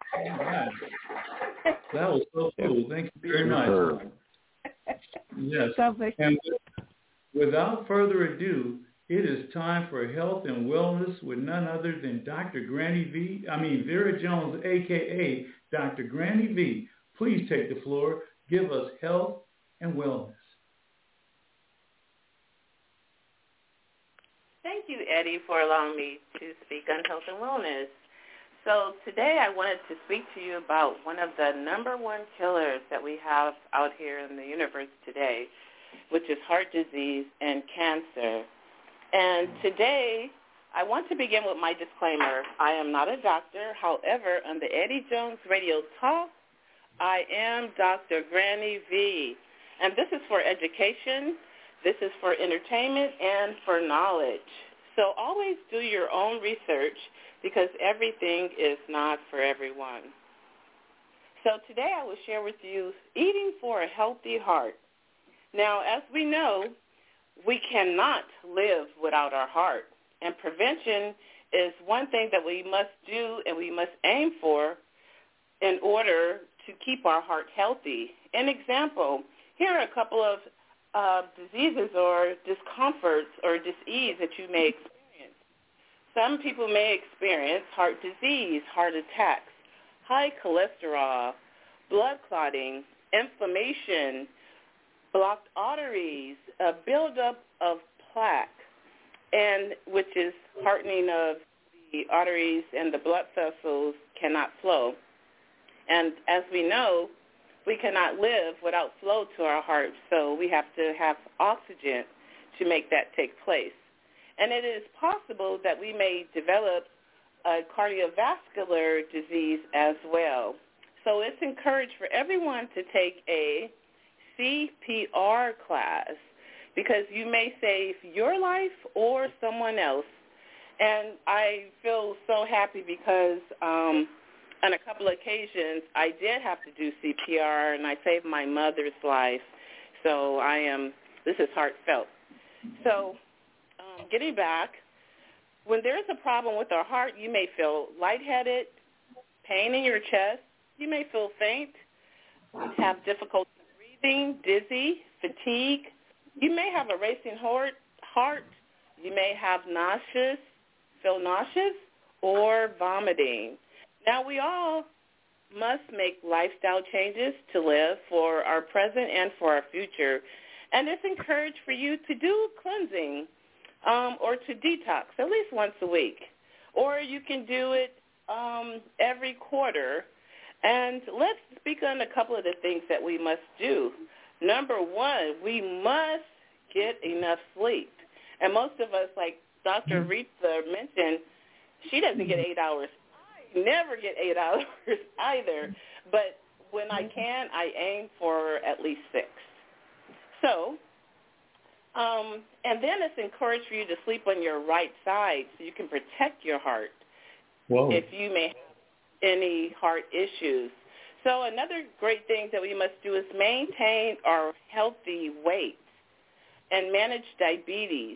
That was so cool. Thank you very much. Yes. And without further ado, It is time for health and wellness with none other than Dr. Vera Jones, a.k.a. Dr. Granny V. Please take the floor. Give us health and wellness. Thank you, Eddie, for allowing me to speak on health and wellness. So today I wanted to speak to you about one of the number one killers that we have out here in the universe today, which is heart disease and cancer. And today I want to begin with my disclaimer. I am not a doctor. However, on the Eddie Jones Radio Talk, I am Dr. Granny V. And this is for education, this is for entertainment, and for knowledge. So always do your own research because everything is not for everyone. So today I will share with you eating for a healthy heart. Now, as we know, we cannot live without our heart. And prevention is one thing that we must do and we must aim for in order to keep our heart healthy. An example, here are a couple of diseases or discomforts or dis-ease that you may experience. Some people may experience heart disease, heart attacks, high cholesterol, blood clotting, inflammation, blocked arteries, a buildup of plaque, and which is hardening of the arteries and the blood vessels cannot flow. And as we know, we cannot live without flow to our heart, so we have to have oxygen to make that take place. And it is possible that we may develop a cardiovascular disease as well. So it's encouraged for everyone to take a CPR class because you may save your life or someone else. And I feel so happy because on a couple of occasions I did have to do CPR and I saved my mother's life. So this is heartfelt. So getting back, when there's a problem with our heart, you may feel lightheaded, pain in your chest, you may feel faint, have difficulty breathing, dizzy, fatigue. You may have a racing heart. You may have feel nauseous, or vomiting. Now, we all must make lifestyle changes to live for our present and for our future. And it's encouraged for you to do cleansing or to detox at least once a week. Or you can do it every quarter. And let's speak on a couple of the things that we must do. Number one, we must get enough sleep. And most of us, like Dr. Rita mentioned, she doesn't get 8 hours. I never get 8 hours either. But when I can, I aim for at least 6. So, and then it's encouraged for you to sleep on your right side so you can protect your heart. Whoa. If you may have any heart issues. So another great thing that we must do is maintain our healthy weight and manage diabetes.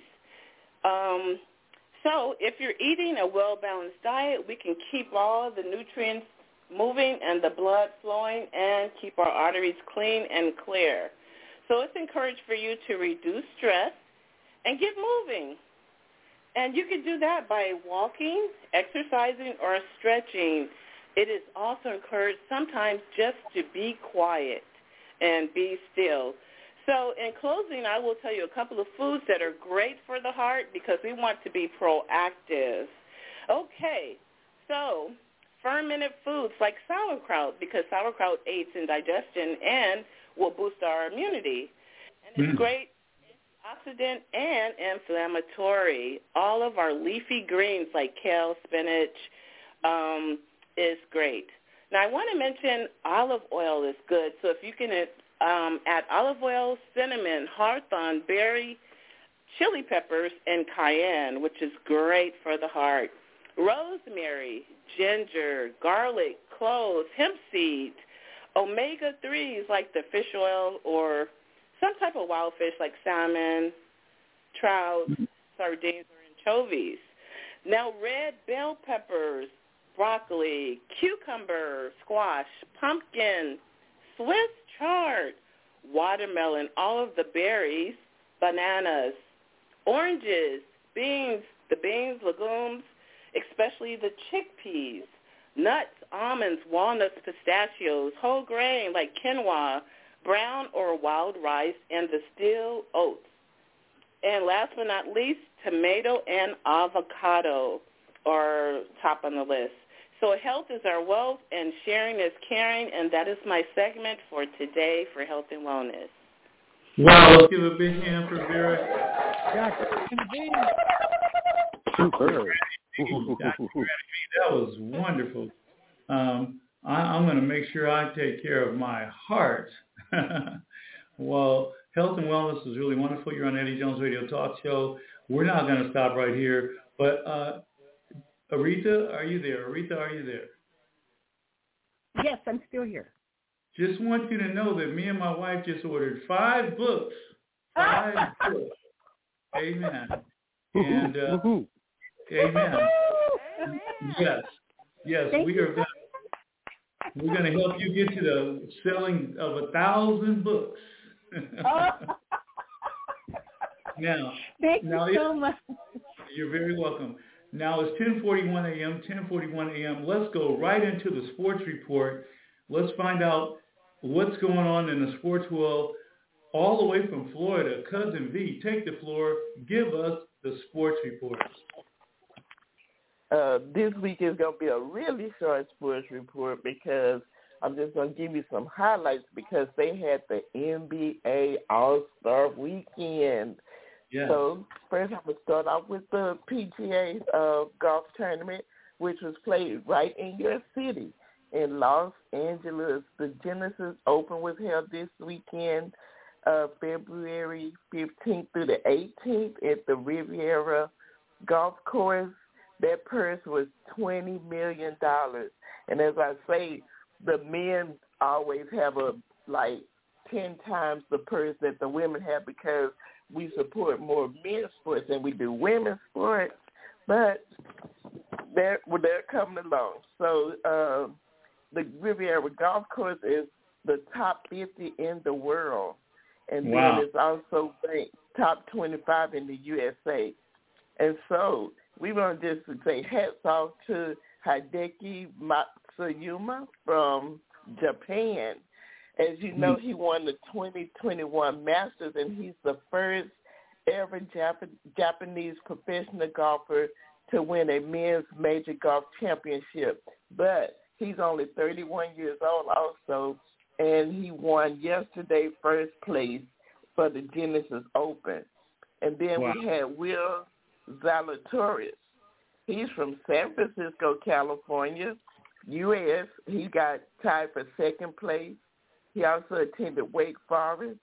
So if you're eating a well-balanced diet, we can keep all the nutrients moving and the blood flowing and keep our arteries clean and clear. So it's encouraged for you to reduce stress and get moving. And you can do that by walking, exercising, or stretching. It is also encouraged sometimes just to be quiet and be still. So in closing, I will tell you a couple of foods that are great for the heart because we want to be proactive. Okay, so fermented foods like sauerkraut because sauerkraut aids in digestion and will boost our immunity. And it's great antioxidant and inflammatory. All of our leafy greens like kale, spinach, is great. Now, I want to mention olive oil is good. So if you can add olive oil, cinnamon, hawthorn, berry, chili peppers, and cayenne, which is great for the heart. Rosemary, ginger, garlic, cloves, hemp seeds, omega-3s like the fish oil or some type of wild fish like salmon, trout, sardines, or anchovies. Now, red bell peppers, broccoli, cucumber, squash, pumpkin, Swiss chard, watermelon, all of the berries, bananas, oranges, the beans, legumes, especially the chickpeas, nuts, almonds, walnuts, pistachios, whole grain like quinoa, brown or wild rice, and the steel oats. And last but not least, tomato and avocado are top on the list. So health is our wealth and sharing is caring, and that is my segment for today for health and wellness. Wow, let's give a big hand for Vera. Super. That was wonderful. I'm going to make sure I take care of my heart. Well, health and wellness is really wonderful. You're on Eddie Jones Radio Talk Show. We're not going to stop right here. But Aretha, are you there? Aretha, are you there? Yes, I'm still here. Just want you to know that me and my wife just ordered 5 books. 5 books. Amen. And amen. Yes. We're going to help you get to the selling of 1,000 books. Thank you so much. You're very welcome. Now it's 10:41 a.m. Let's go right into the sports report. Let's find out what's going on in the sports world all the way from Florida. Cousin V, take the floor. Give us the sports report. This week is going to be a really short sports report because I'm just going to give you some highlights because they had the NBA All-Star Weekend. Yeah. So first I'm going to start off with the PGA golf tournament, which was played right in your city in Los Angeles. The Genesis Open was held this weekend, February 15th through the 18th at the Riviera Golf Course. That purse was $20 million. And as I say, the men always have 10 times the purse that the women have because we support more men's sports than we do women's sports. But they're coming along. So the Riviera Golf Course is the top 50 in the world. And then it's also ranked top 25 in the USA. And so we want to just say hats off to Hideki Matsuyama from Japan. As you know, he won the 2021 Masters, and he's the first ever Japanese professional golfer to win a men's major golf championship. But he's only 31 years old also, and he won yesterday first place for the Genesis Open. And then we had Will Zalatoris. He's from San Francisco, California, U.S. He got tied for second place. He also attended Wake Forest,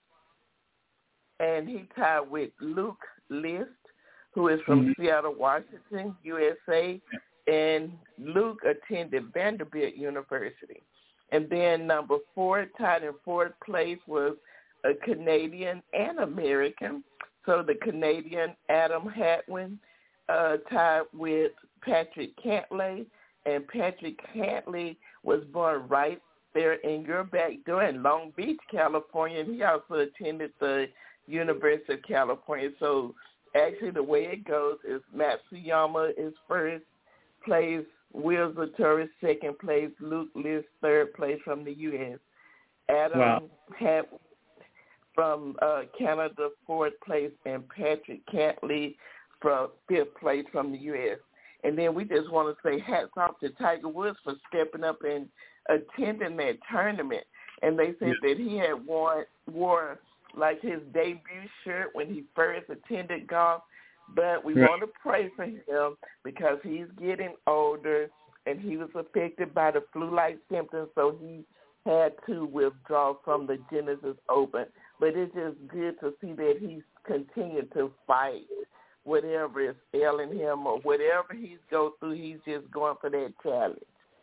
and he tied with Luke List, who is from Seattle, Washington, USA, and Luke attended Vanderbilt University. And then number 4, tied in 4th place, was a Canadian and American. So the Canadian Adam Hadwin tied with Patrick Cantlay, and Patrick Cantlay was born right there in your back door in Long Beach, California, and he also attended the University of California. So actually the way it goes is Matsuyama is first place, Will Zalatoris second place, Luke List third place from the U.S. Adam had from Canada 4th place, and Patrick Cantlay from 5th place from the U.S. And then we just want to say hats off to Tiger Woods for stepping up and attending that tournament. And they said that he had wore like his debut shirt when he first attended golf. But we want to pray for him because he's getting older and he was affected by the flu-like symptoms, so he had to withdraw from the Genesis Open. But it's just good to see that he's continued to fight whatever is ailing him or whatever he's going through, he's just going for that challenge.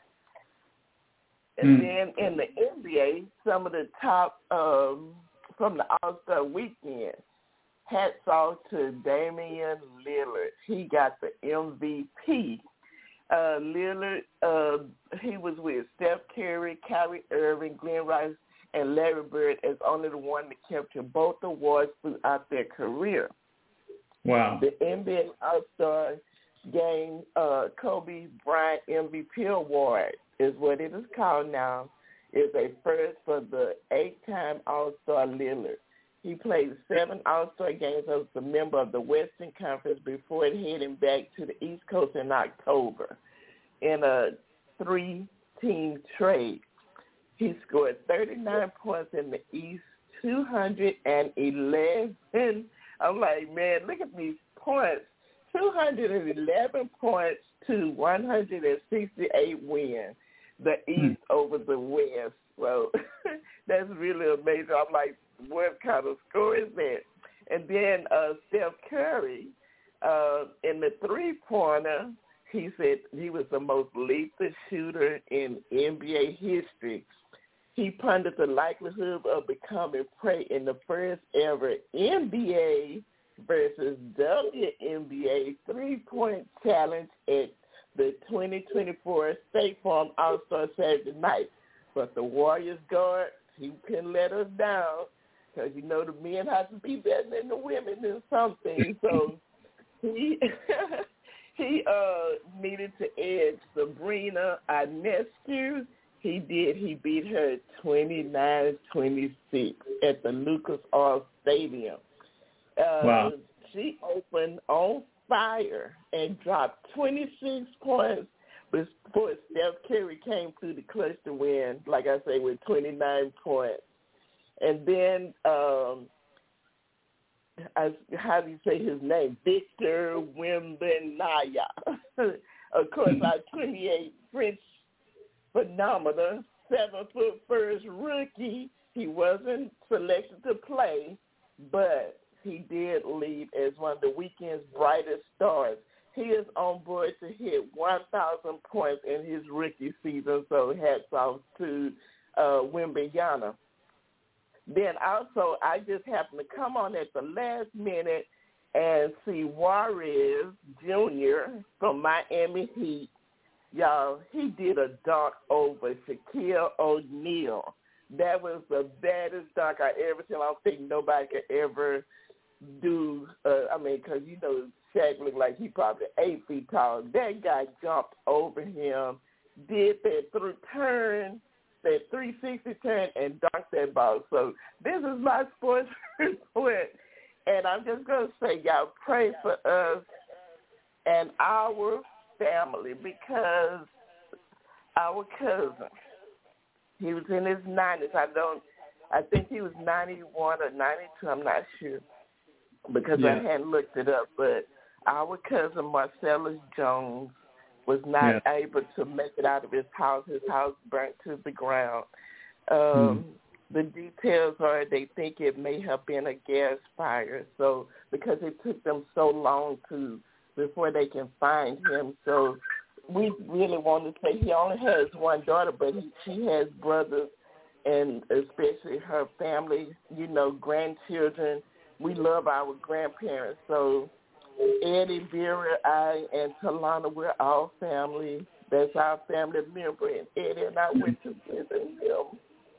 And then in the NBA, some of the top from the All-Star Weekend, hats off to Damian Lillard. He got the MVP. Lillard, he was with Steph Curry, Kyrie Irving, Glenn Rice, and Larry Bird as only the one to capture both awards throughout their career. Wow. The NBA All-Star Game Kobe Bryant MVP Award is what it is called now. It's a first for the 8-time All-Star Lillard. He played 7 All-Star games as a member of the Western Conference before heading back to the East Coast in October in a 3-team trade. He scored 39 points in the East, 211. I'm like, man, look at these points. 211 points to 168 wins. The East over the West. So that's really amazing. I'm like, what kind of score is that? And then Steph Curry, in the three-pointer, he said he was the most lethal shooter in NBA history. He pondered the likelihood of becoming prey in the first ever NBA versus WNBA three-point challenge at the 2024 State Farm All-Star Saturday night. But the Warriors guard, he couldn't let us down because, you know, the men have to be better than the women in something. So he needed to edge Sabrina Ionescu. He did. He beat her 29-26 at the Lucas Oil Stadium. Wow. She opened on fire and dropped 26 points before Steph Curry came through the clutch to win, like I say, with 29 points. And then, how do you say his name? Victor Wembanyama. Of course, our 28 French phenomenon, 7'1" rookie. He wasn't selected to play, but he did leave as one of the weekend's brightest stars. He is on board to hit 1,000 points in his rookie season, so hats off to Wembanyama. Then also, I just happened to come on at the last minute and see Juarez Jr. from Miami Heat. Y'all, he did a dunk over Shaquille O'Neal. That was the baddest dunk I ever seen. I don't think nobody could ever do, because, you know, Shaq looked like he probably 8 feet tall. That guy jumped over him, did that turn, that 360 turn, and dunked that ball. So this is my sports report. And I'm just going to say, y'all pray for us and our family, because our cousin, he was in his 90s. I think he was 91 or 92. I'm not sure because I hadn't looked it up. But our cousin Marcellus Jones was not able to make it out of his house. His house burnt to the ground. The details are they think it may have been a gas fire. So because it took them so long before they can find him. So we really want to say he only has one daughter, but she has brothers and especially her family, you know, grandchildren. We love our grandparents. So Eddie, Vera, I, and Talana, we're all family. That's our family member. And Eddie and I went to visit him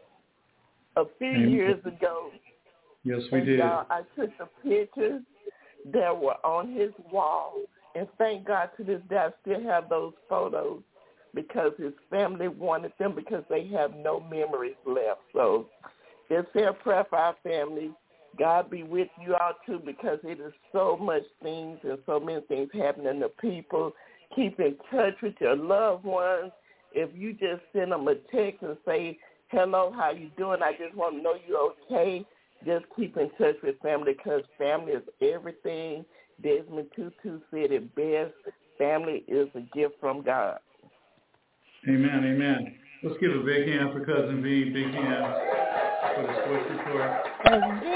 a few years ago. Yes, we did. I took the pictures that were on his wall. And thank God to this day I still have those photos because his family wanted them because they have no memories left. So just say a prayer for our family. God be with you all too, because it is so much things and so many things happening to people. Keep in touch with your loved ones. If you just send them a text and say, hello, how you doing? I just want to know you're okay. Just keep in touch with family, because family is everything. Desmond Tutu said it best. Family is a gift from God. Amen, amen. Let's give a big hand for Cousin V. Big hand for the sports report. Cousin V.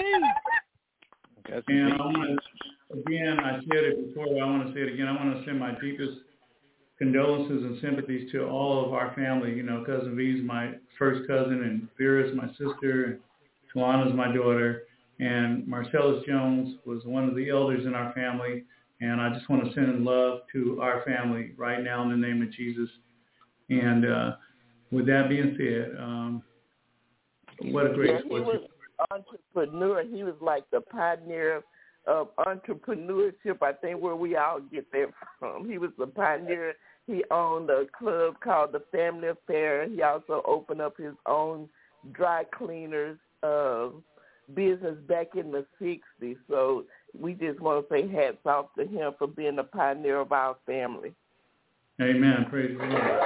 And I want to, again, I said it before, but I want to say it again. I want to send my deepest condolences and sympathies to all of our family. You know, Cousin V is my first cousin, and Vera is my sister, and Talana is my daughter, and Marcellus Jones was one of the elders in our family. And I just want to send love to our family right now in the name of Jesus. And with that being said, what a great he was an entrepreneur. He was like the pioneer of entrepreneurship, I think, where we all get that from. He was a pioneer. He owned a club called the Family Affair. He also opened up his own dry cleaners business back in the 60s. So we just want to say hats off to him for being a pioneer of our family. Amen. Praise the Lord.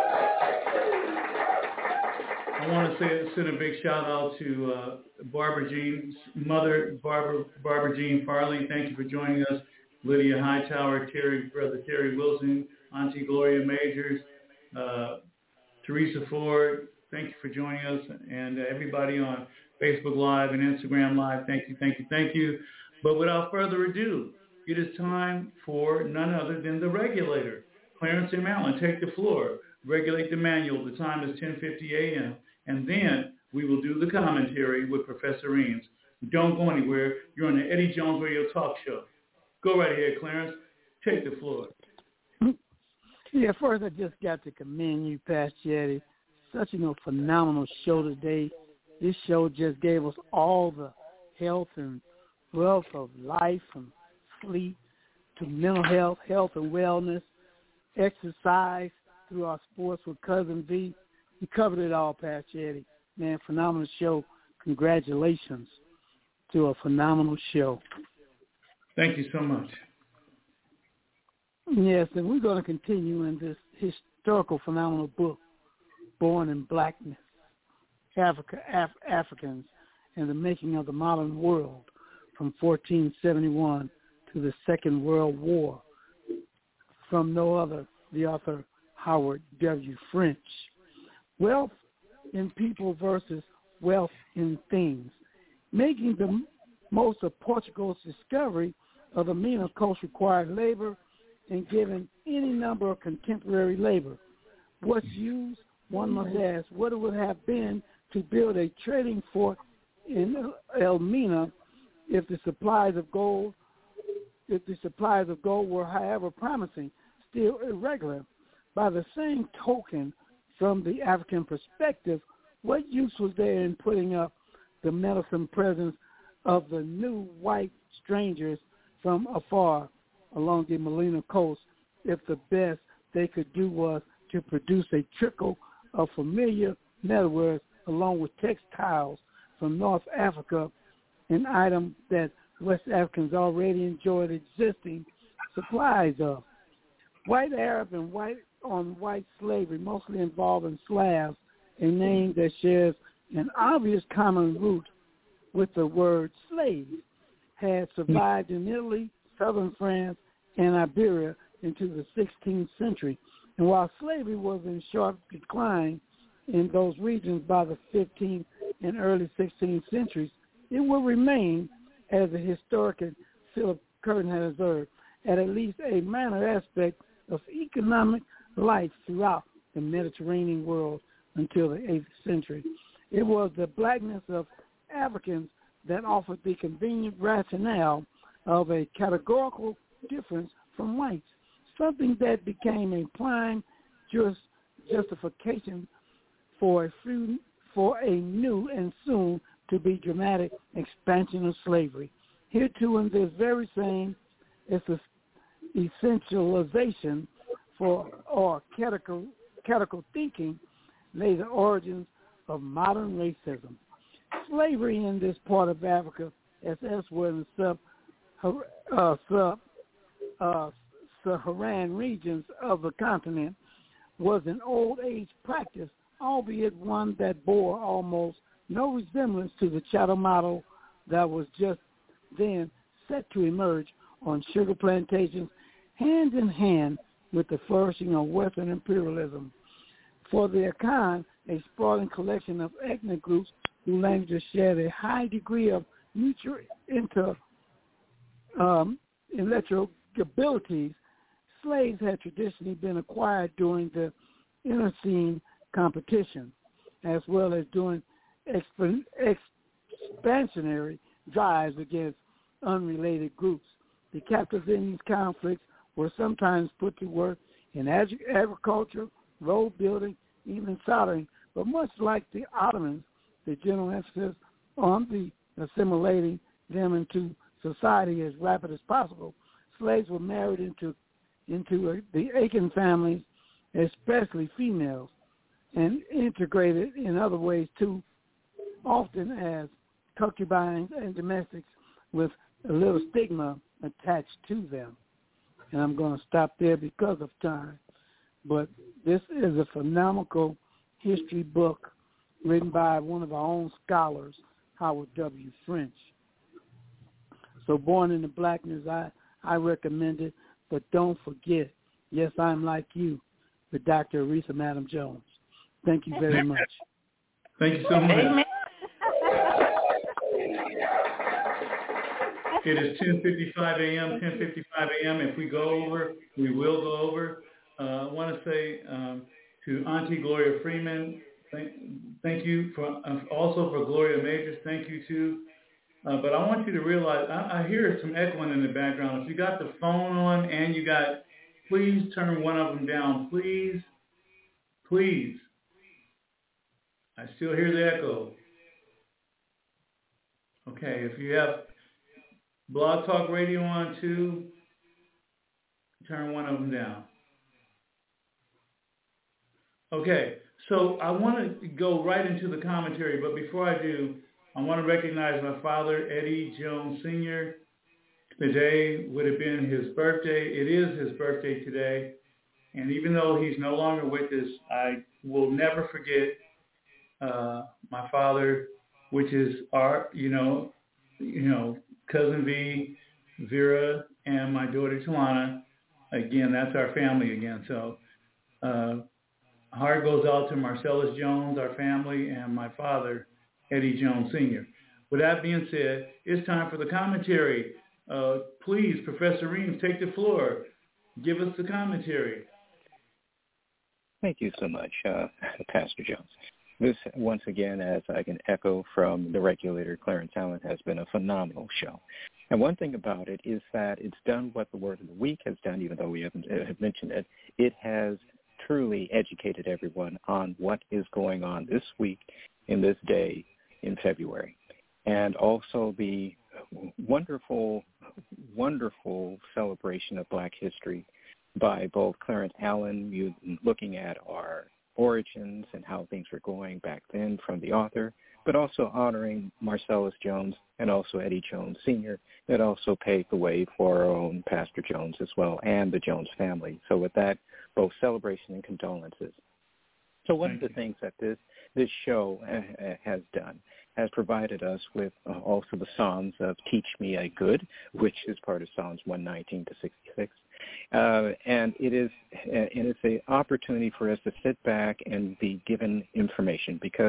I want to send a big shout out to Barbara Jean's mother, Barbara Jean Farley. Thank you for joining us. Lydia Hightower, Brother Terry Wilson, Auntie Gloria Majors, Teresa Ford. Thank you for joining us, and everybody on Facebook Live and Instagram Live. Thank you. But without further ado, it is time for none other than the regulator. Clarence M. Allen, take the floor. Regulate the manual. The time is 10:50 a.m. And then we will do the commentary with Professor Eames. Don't go anywhere. You're on the Eddie Jones Radio Talk Show. Go right ahead, Clarence. Take the floor. Yeah, first I just got to commend you, Pastor Eddie. Such a phenomenal show today. This show just gave us all the health and wealth of life, from sleep to mental health, health and wellness, exercise through our sports with Cousin V. You covered it all, Pastor Eddie. Man, phenomenal show. Congratulations to a phenomenal show. Thank you so much. Yes, and we're going to continue in this historical phenomenal book, Born in Blackness, Africans and the Making of the Modern World, from 1471 to the Second World War, from no other, the author Howard W. French. Wealth in people versus wealth in things, making the most of Portugal's discovery of the Mina coast required labor and given any number of contemporary labor. What's used, one must ask, what it would have been to build a trading fort in Elmina if the supplies of gold were, however promising, still irregular. By the same token, from the African perspective, what use was there in putting up the meddlesome presence of the new white strangers from afar along the Molina coast if the best they could do was to produce a trickle of familiar metalwork along with textiles from North Africa, an item that West Africans already enjoyed existing supplies of. White Arab and white slavery, mostly involving Slavs, a name that shares an obvious common root with the word slave, had survived in Italy, southern France, and Iberia into the 16th century. And while slavery was in sharp decline in those regions by the 15th and early 16th centuries, it will remain, as the historian Philip Curtin had observed, at least a minor aspect of economic life throughout the Mediterranean world until the 8th century. It was the blackness of Africans that offered the convenient rationale of a categorical difference from whites, something that became a prime justification for a new and soon to be dramatic expansion of slavery. Here too, in this very same essentialization or catechetical thinking, lay the origins of modern racism. Slavery in this part of Africa, as elsewhere in the Saharan regions of the continent, was an old age practice, albeit one that bore almost no resemblance to the chattel model that was just then set to emerge on sugar plantations, hand in hand with the flourishing of Western imperialism. For the Akan, a sprawling collection of ethnic groups whose languages shared a high degree of mutual intellectual abilities, slaves had traditionally been acquired during the internecine competition, as well as during expansionary drives against unrelated groups. The captives in these conflicts were sometimes put to work in agriculture, road building, even soldering, but much like the Ottomans, the general emphasis on the assimilating them into society as rapid as possible, slaves were married into the Aiken families, especially females, and integrated in other ways too, often as concubines and domestics with a little stigma attached to them. And I'm going to stop there because of time. But this is a phenomenal history book written by one of our own scholars, Howard W. French. So Born in the Blackness, I recommend it, but don't forget, Yes, I'm Like You, with Dr. Aretha Madam Jones. Thank you very much. Thank you so much. Amen. It is 10:55 a.m., 10:55 a.m. If we go over, we will go over. I want to say to Auntie Gloria Freeman, thank you for also for Gloria Majors. Thank you too. But I want you to realize, I hear some echoing in the background. If you got the phone on and you got, please turn one of them down. Please, please. I still hear the echo. Okay, if you have Blog Talk Radio on too, turn one of them down. Okay, so I want to go right into the commentary, but before I do, I want to recognize my father, Eddie Jones Sr. Today would have been his birthday. It is his birthday today. And even though he's no longer with us, I will never forget my father, which is our, cousin V, Vera, and my daughter Talana. Again, that's our family again. So heart goes out to Marcellus Jones, our family, and my father, Eddie Jones Sr. With that being said, it's time for the commentary. Please, Professor Reams, take the floor. Give us the commentary. Thank you so much, Pastor Jones. This, once again, as I can echo from the regulator, Clarence Allen, has been a phenomenal show. And one thing about it is that it's done what the Word of the Week has done, even though we haven't mentioned it. It has truly educated everyone on what is going on this week in this day in February. And also the wonderful, wonderful celebration of Black history by both Clarence Allen, looking at our origins and how things were going back then from the author, but also honoring Marcellus Jones and also Eddie Jones Sr. that also paved the way for our own Pastor Jones as well and the Jones family. So with that, both celebration and condolences. So one of the things that this show has done has provided us with also the Psalms of Teach Me a Good, which is part of Psalms 119 to 66. And it's an opportunity for us to sit back and be given information because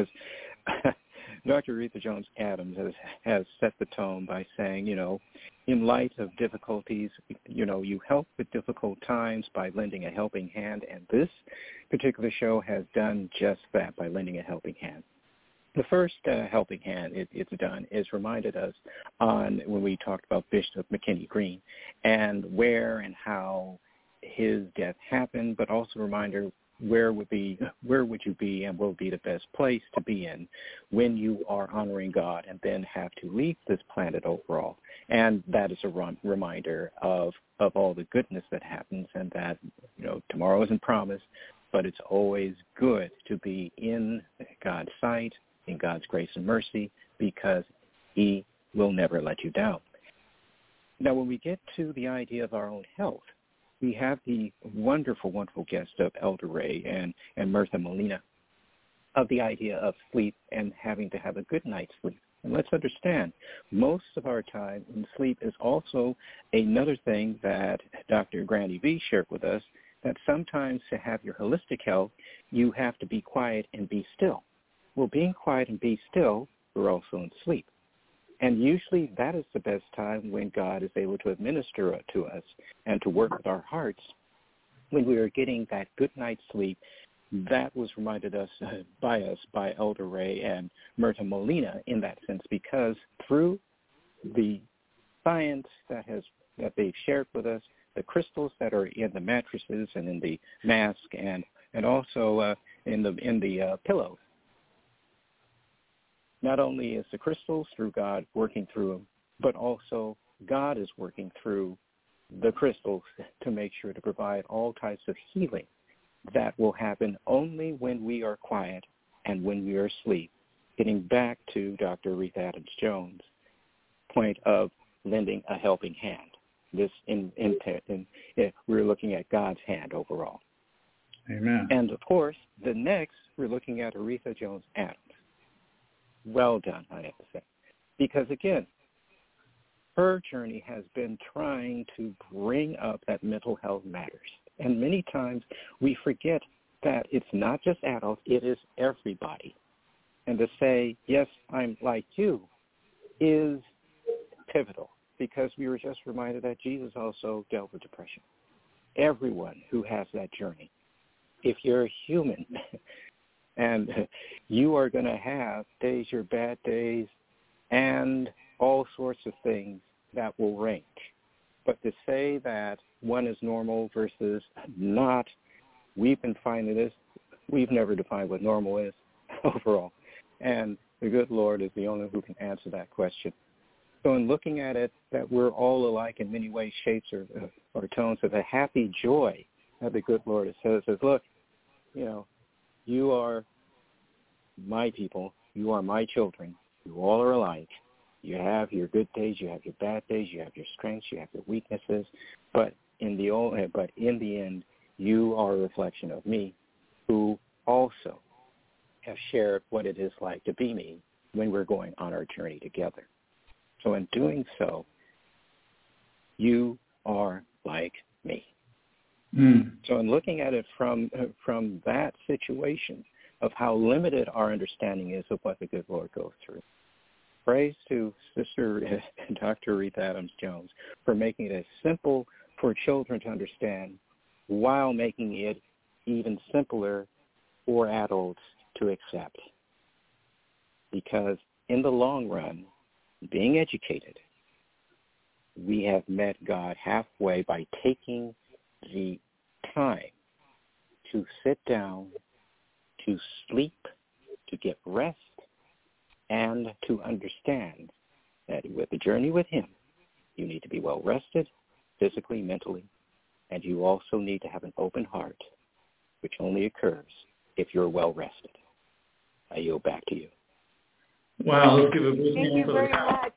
Dr. Aretha Jones Adams has set the tone by saying, in light of difficulties, you help with difficult times by lending a helping hand, and this particular show has done just that by lending a helping hand. The first helping hand it's done is reminded us on when we talked about Bishop McKinney Green and where and how his death happened, but also a reminder where would you be and will be the best place to be in when you are honoring God and then have to leave this planet overall. And that is a reminder of all the goodness that happens and that, tomorrow isn't promised, but it's always good to be in God's sight, in God's grace and mercy, because he will never let you down. Now, when we get to the idea of our own health, we have the wonderful, wonderful guest of Elder Ray and Mirtha Molina of the idea of sleep and having to have a good night's sleep. And let's understand, most of our time in sleep is also another thing that Dr. Granny V shared with us, that sometimes to have your holistic health, you have to be quiet and be still. Well, being quiet and be still, we're also in sleep. And usually that is the best time when God is able to administer to us and to work with our hearts. When we are getting that good night's sleep, that was reminded us by Elder Ray and Mirtha Molina in that sense, because through the science that they've shared with us, the crystals that are in the mattresses and in the mask and also in the pillows. Not only is the crystals through God working through them, but also God is working through the crystals to make sure to provide all types of healing that will happen only when we are quiet and when we are asleep. Getting back to Dr. Aretha Adams-Jones' point of lending a helping hand. We're looking at God's hand overall. Amen. And, of course, the next, we're looking at Aretha Jones Adams. Well done, I have to say. Because, again, her journey has been trying to bring up that mental health matters. And many times we forget that it's not just adults, it is everybody. And to say, yes, I'm like you, is pivotal, because we were just reminded that Jesus also dealt with depression. Everyone who has that journey, if you're a human, and you are going to have days, your bad days, and all sorts of things that will range. But to say that one is normal versus not, we've been finding this, we've never defined what normal is overall. And the good Lord is the only one who can answer that question. So in looking at it, that we're all alike in many ways, shapes, or tones, of the happy joy that the good Lord says, look, you are my people, you are my children, you all are alike. You have your good days, you have your bad days, you have your strengths, you have your weaknesses, but in the end, you are a reflection of me, who also have shared what it is like to be me when we're going on our journey together. So in doing so, you are like me. So in looking at it from that situation of how limited our understanding is of what the good Lord goes through, praise to Sister Dr. Aretha Adams-Jones for making it as simple for children to understand while making it even simpler for adults to accept. Because in the long run, being educated, we have met God halfway by taking the time to sit down, to sleep, to get rest, and to understand that with the journey with him, you need to be well rested, physically, mentally, and you also need to have an open heart, which only occurs if you're well rested. I yield back to you. Wow, let's give a big hand for very much.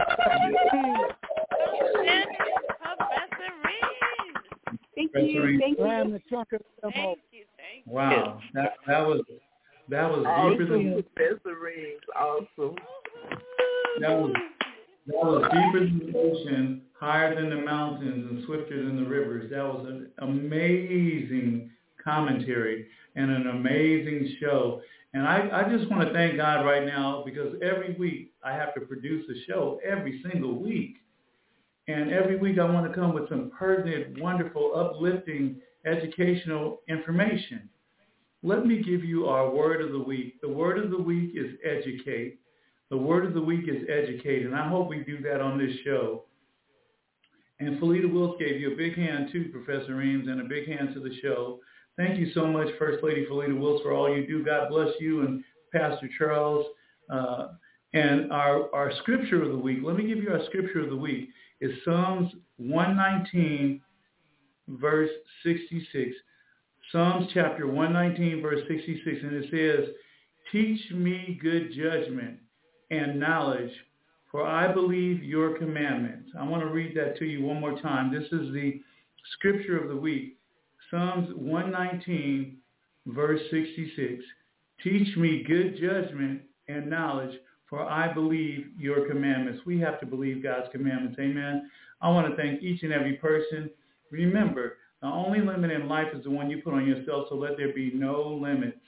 Thank you. Thank you. Wow, that was deeper than Professor Reeves. Awesome. That was deeper than the ocean, higher than the mountains, and swifter than the rivers. That was an amazing commentary and an amazing show. And I just want to thank God right now, because every week I have to produce a show every single week. And every week I want to come with some pertinent, wonderful, uplifting, educational information. Let me give you our word of the week. The word of the week is educate. The word of the week is educate, and I hope we do that on this show. And Felita Wills gave you a big hand too, Professor Reams, and a big hand to the show. Thank you so much, First Lady Felita Wills, for all you do. God bless you and Pastor Charles. And our scripture of the week, let me give you our scripture of the week, is Psalms 119, verse 66. Psalms chapter 119, verse 66, and it says, "Teach me good judgment and knowledge, for I believe your commandments." I want to read that to you one more time. This is the scripture of the week. Psalms 119, verse 66. "Teach me good judgment and knowledge, for I believe your commandments." We have to believe God's commandments. Amen. I want to thank each and every person. Remember, the only limit in life is the one you put on yourself, so let there be no limits.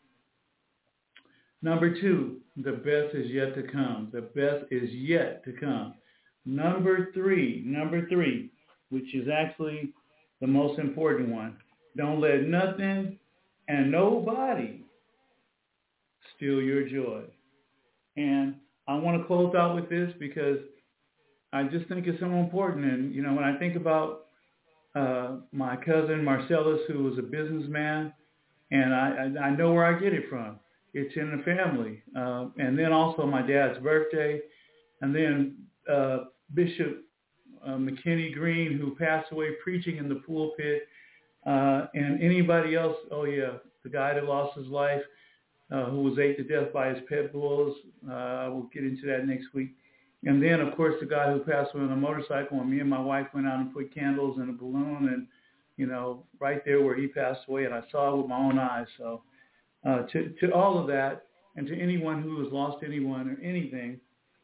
Number 2, the best is yet to come. The best is yet to come. Number three, which is actually the most important one. Don't let nothing and nobody steal your joy. And I want to close out with this because I just think it's so important. And, when I think about my cousin Marcellus, who was a businessman, and I know where I get it from. It's in the family. And then also my dad's birthday. And then Bishop McKinney Green, who passed away preaching in the pulpit, and anybody else. Oh, yeah, the guy that lost his life, who was ate to death by his pit bulls. We'll get into that next week. And then, of course, the guy who passed away on a motorcycle, and me and my wife went out and put candles in a balloon, and, right there where he passed away, and I saw it with my own eyes. So to all of that, and to anyone who has lost anyone or anything,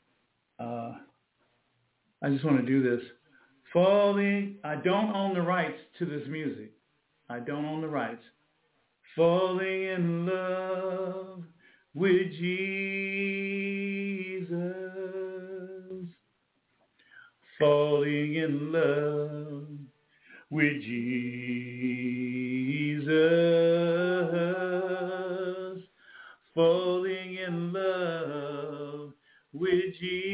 I just want to do this. I don't own the rights to this music. I don't own the rights. Falling in love with Jesus. Falling in love with Jesus. Falling in love with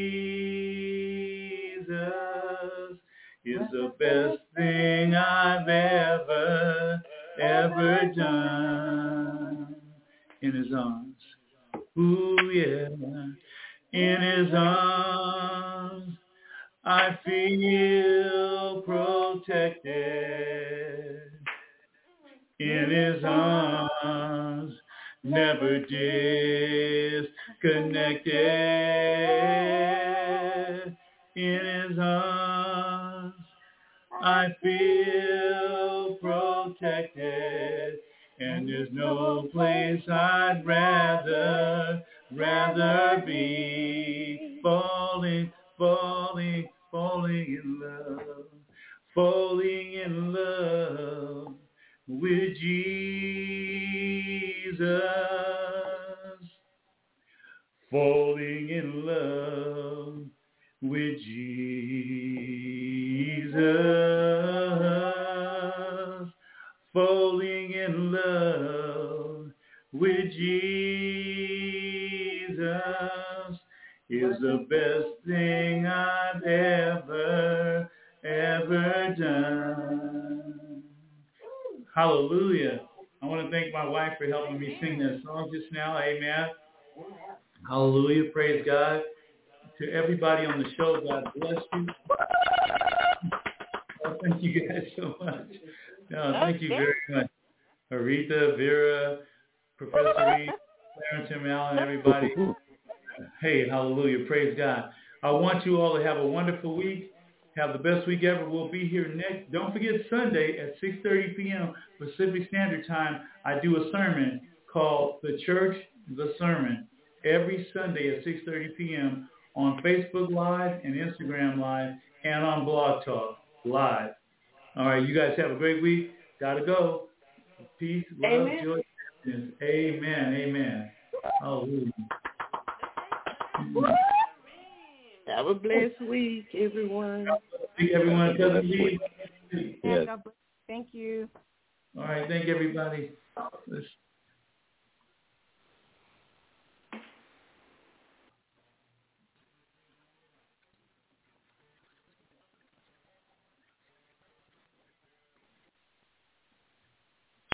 Jesus is the best thing I've ever done. In his arms, ooh yeah, in his arms I feel protected. In his arms, never disconnected. In his arms, I feel protected. And there's no place I'd rather be. Falling in love. Falling in love with Jesus. Falling in love with Jesus. Falling in love with Jesus is the best thing I've ever done. Hallelujah. I want to thank my wife for helping me sing that song just now. Amen. Hallelujah. Praise God. To everybody on the show, God bless you. Oh, thank you guys so much. No, thank you very much. Aretha, Vera, Professor Reed, Clarence and Allen, everybody. Hey, hallelujah. Praise God. I want you all to have a wonderful week. Have the best week ever. We'll be here next. Don't forget Sunday at 6:30 p.m. Pacific Standard Time. I do a sermon called The Church, The Sermon every Sunday at 6:30 p.m. on Facebook Live and Instagram Live and on Blog Talk Live. All right, you guys have a great week. Gotta go. Peace, love, joy. Amen. Amen. Hallelujah. Have a blessed week, everyone. Thank everyone. Yes. Thank you. All right. Thank everybody.